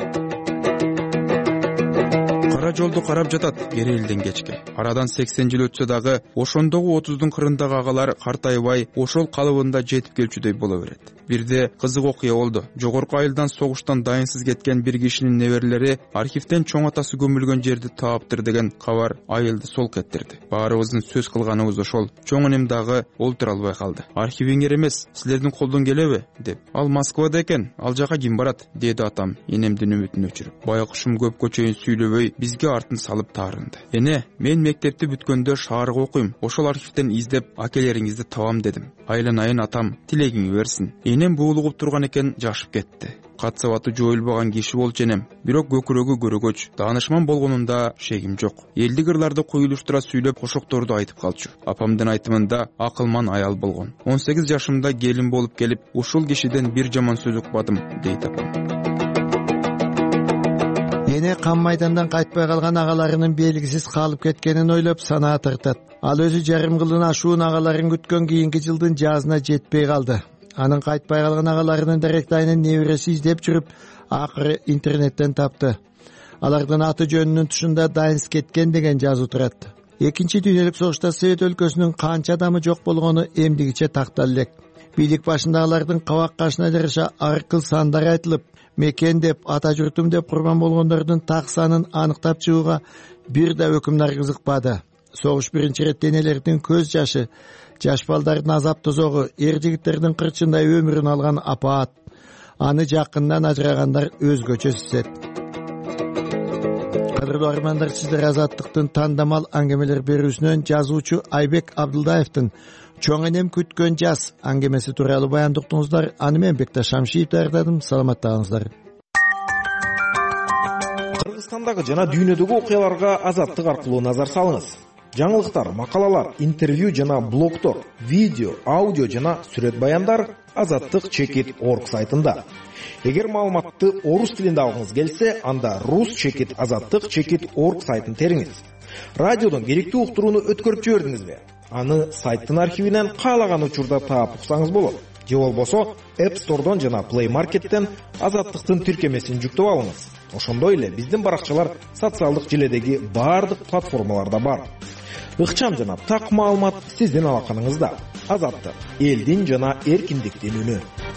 Кара жолду карап жатат кери элден кечке. Арадан сексен жыл өтсө дагы, ошондогу отуздун кырындагы агалар картайбай, ошол калыбында жетип келчүдөй боло берет. Бирде кызык окуя болду. Жогорку айылдан согуштан дайынсыз кеткен бир кишинин неберелери архивден чоң атасы көмүлгөн жерди таптыр деген кабар айылды солк эттирди. Баарыбыздын сөз кылганыбыз ошол. Чоң энем дагы олтура албай калды. Архивиңер эмес, силердин колдон келеби деп. Ал Москвада экен, ал жака ким барат деди атам энемдин үмүтүн өчүрүп. Байкушум көпкө чейин сүйлөбөй бизге артын салып таарынды. Эне, мен мектепти бүткөндө шаарга окуйм. Ошол архивден издеп акелериңизди табам дедим. Айланайын атам, тилегиңи берсин. Энем буулугуп турган экен, жашып кетти. Катсабаты жоюлбаган киши болчу энем. Бирок көкүрөгү көрөгөч, даанышман болгонунда шегим жок. Элдик ырларды куюлуштура сүйлөп, кошокторду айтып калчу. Апамдын айтымында акылман аял болгон. он сегиз жашымда келин болуп келип, ушул кишиден бир жаман сөз укпадым, дейт апам. Эне кам майдандан кайтпай калган агаларынын белгисиз калып кеткенин ойлоп санаа тартат. Ал өзү жарым кылын ашуун агаларын күткөн кийинки жылдын жазына жетпей калды. Анын кайтпай калган агаларынын даректайынын небереси издеп жүрүп, акыры интернеттен тапты. Алардын аты жөнүнүн тушунда дайынсыз кеткен деген жазуу турат. Экинчи дүйнөлүк согушта Совет өлкөсүнүн канча адамы жок болгону эмдигиче тактал элек. Бийлик башындагылардын кабак кашына жараша ар кыл сандар айтылып, мекен деп, ата журтум деп курман болгондордун так санын аныктап чыгууга бир да өкүмдар кызыкпады. Согуш биринчи ирет денелердин көз жашы, жаш балдардын азап тозогу, эр жигиттердин кырчындай өмүрүн алган апаат. Аны жакындан ажырагандар өзгөчө сезет. Кадырлуу армандар, сиздер Азаттыктын тандамал аңгемелер берүүсүнөн жазуучу Айбек Абдылдаевдин «Чоң энем күткөн жаз» аңгемеси тууралуу баян уктуңуздар. Аны мен Бекташ Шамшиев даярдадым. Саламаттаңыздар. Кыргызстандагы жана дүйнөдөгү окуяларга Азаттык аркылуу назар салыңыз. Жаңылыктар, макалалар, интервью жана блогтор, видео, аудио жана сүрөт баяндар азаттык чекит точка орг сайтында. Эгер маалыматты орус тилинде алгыңыз келсе, анда рус чекит азаттык чекит точка орг сайтын териңиз. Радиодон керектүү уктурууну өткөрүп жибердиңизби? Аны сайттын архивинен каалаган учурда таап уксаңыз болот. Же болбосо App Store'дон жана Play Market'тен Азаттыктын тиркемесин жүктөп алыңыз. Ошондой эле биздин баракчалар социалдык желедеги баардык платформаларда бар. Ыкчам жана так маалымат сиздин алаканыңызда. Азаттык, элдин жана эркиндиктин үнү.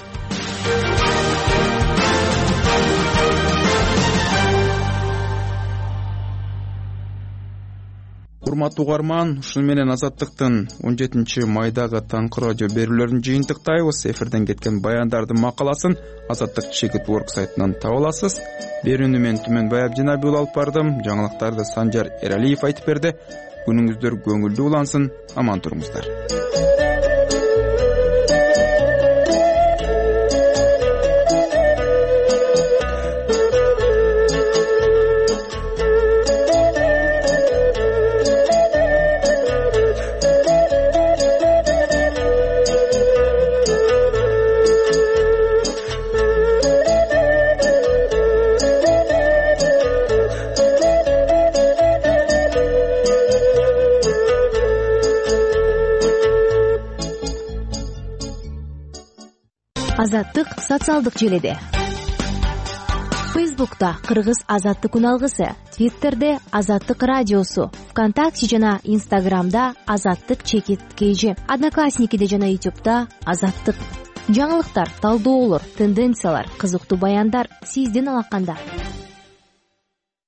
Урматтуу угарман, ушуну менен Азаттыктын он жетинчи майдагы таңкы радио берүүлөрүн жыйынтыктайбыз. Эфирден кеткен баяндардын макаласын Азаттык чекит точка орг сайтынан таба аласыз. Берүүнү мен Түмөнбай Абдинабиул алып бардым. Жаңылыктарды Санжар Эралиев айтып берди. Күнүңүздөр көңүлдүү улансын. Аман туруңуздар. Азаттык социалдык желиде. Фейсбукта Кыргыз азаттык үналгысы, Твиттерде Азаттык радиосу, ВКонтакте жана Инстаграмда Азаттык чекит кейжи, Одноклассникиде жана Ютубта Азаттык. Жаңылыктар, талдоолор, тенденциялар, кызыктуу баяндар сизден алаканда.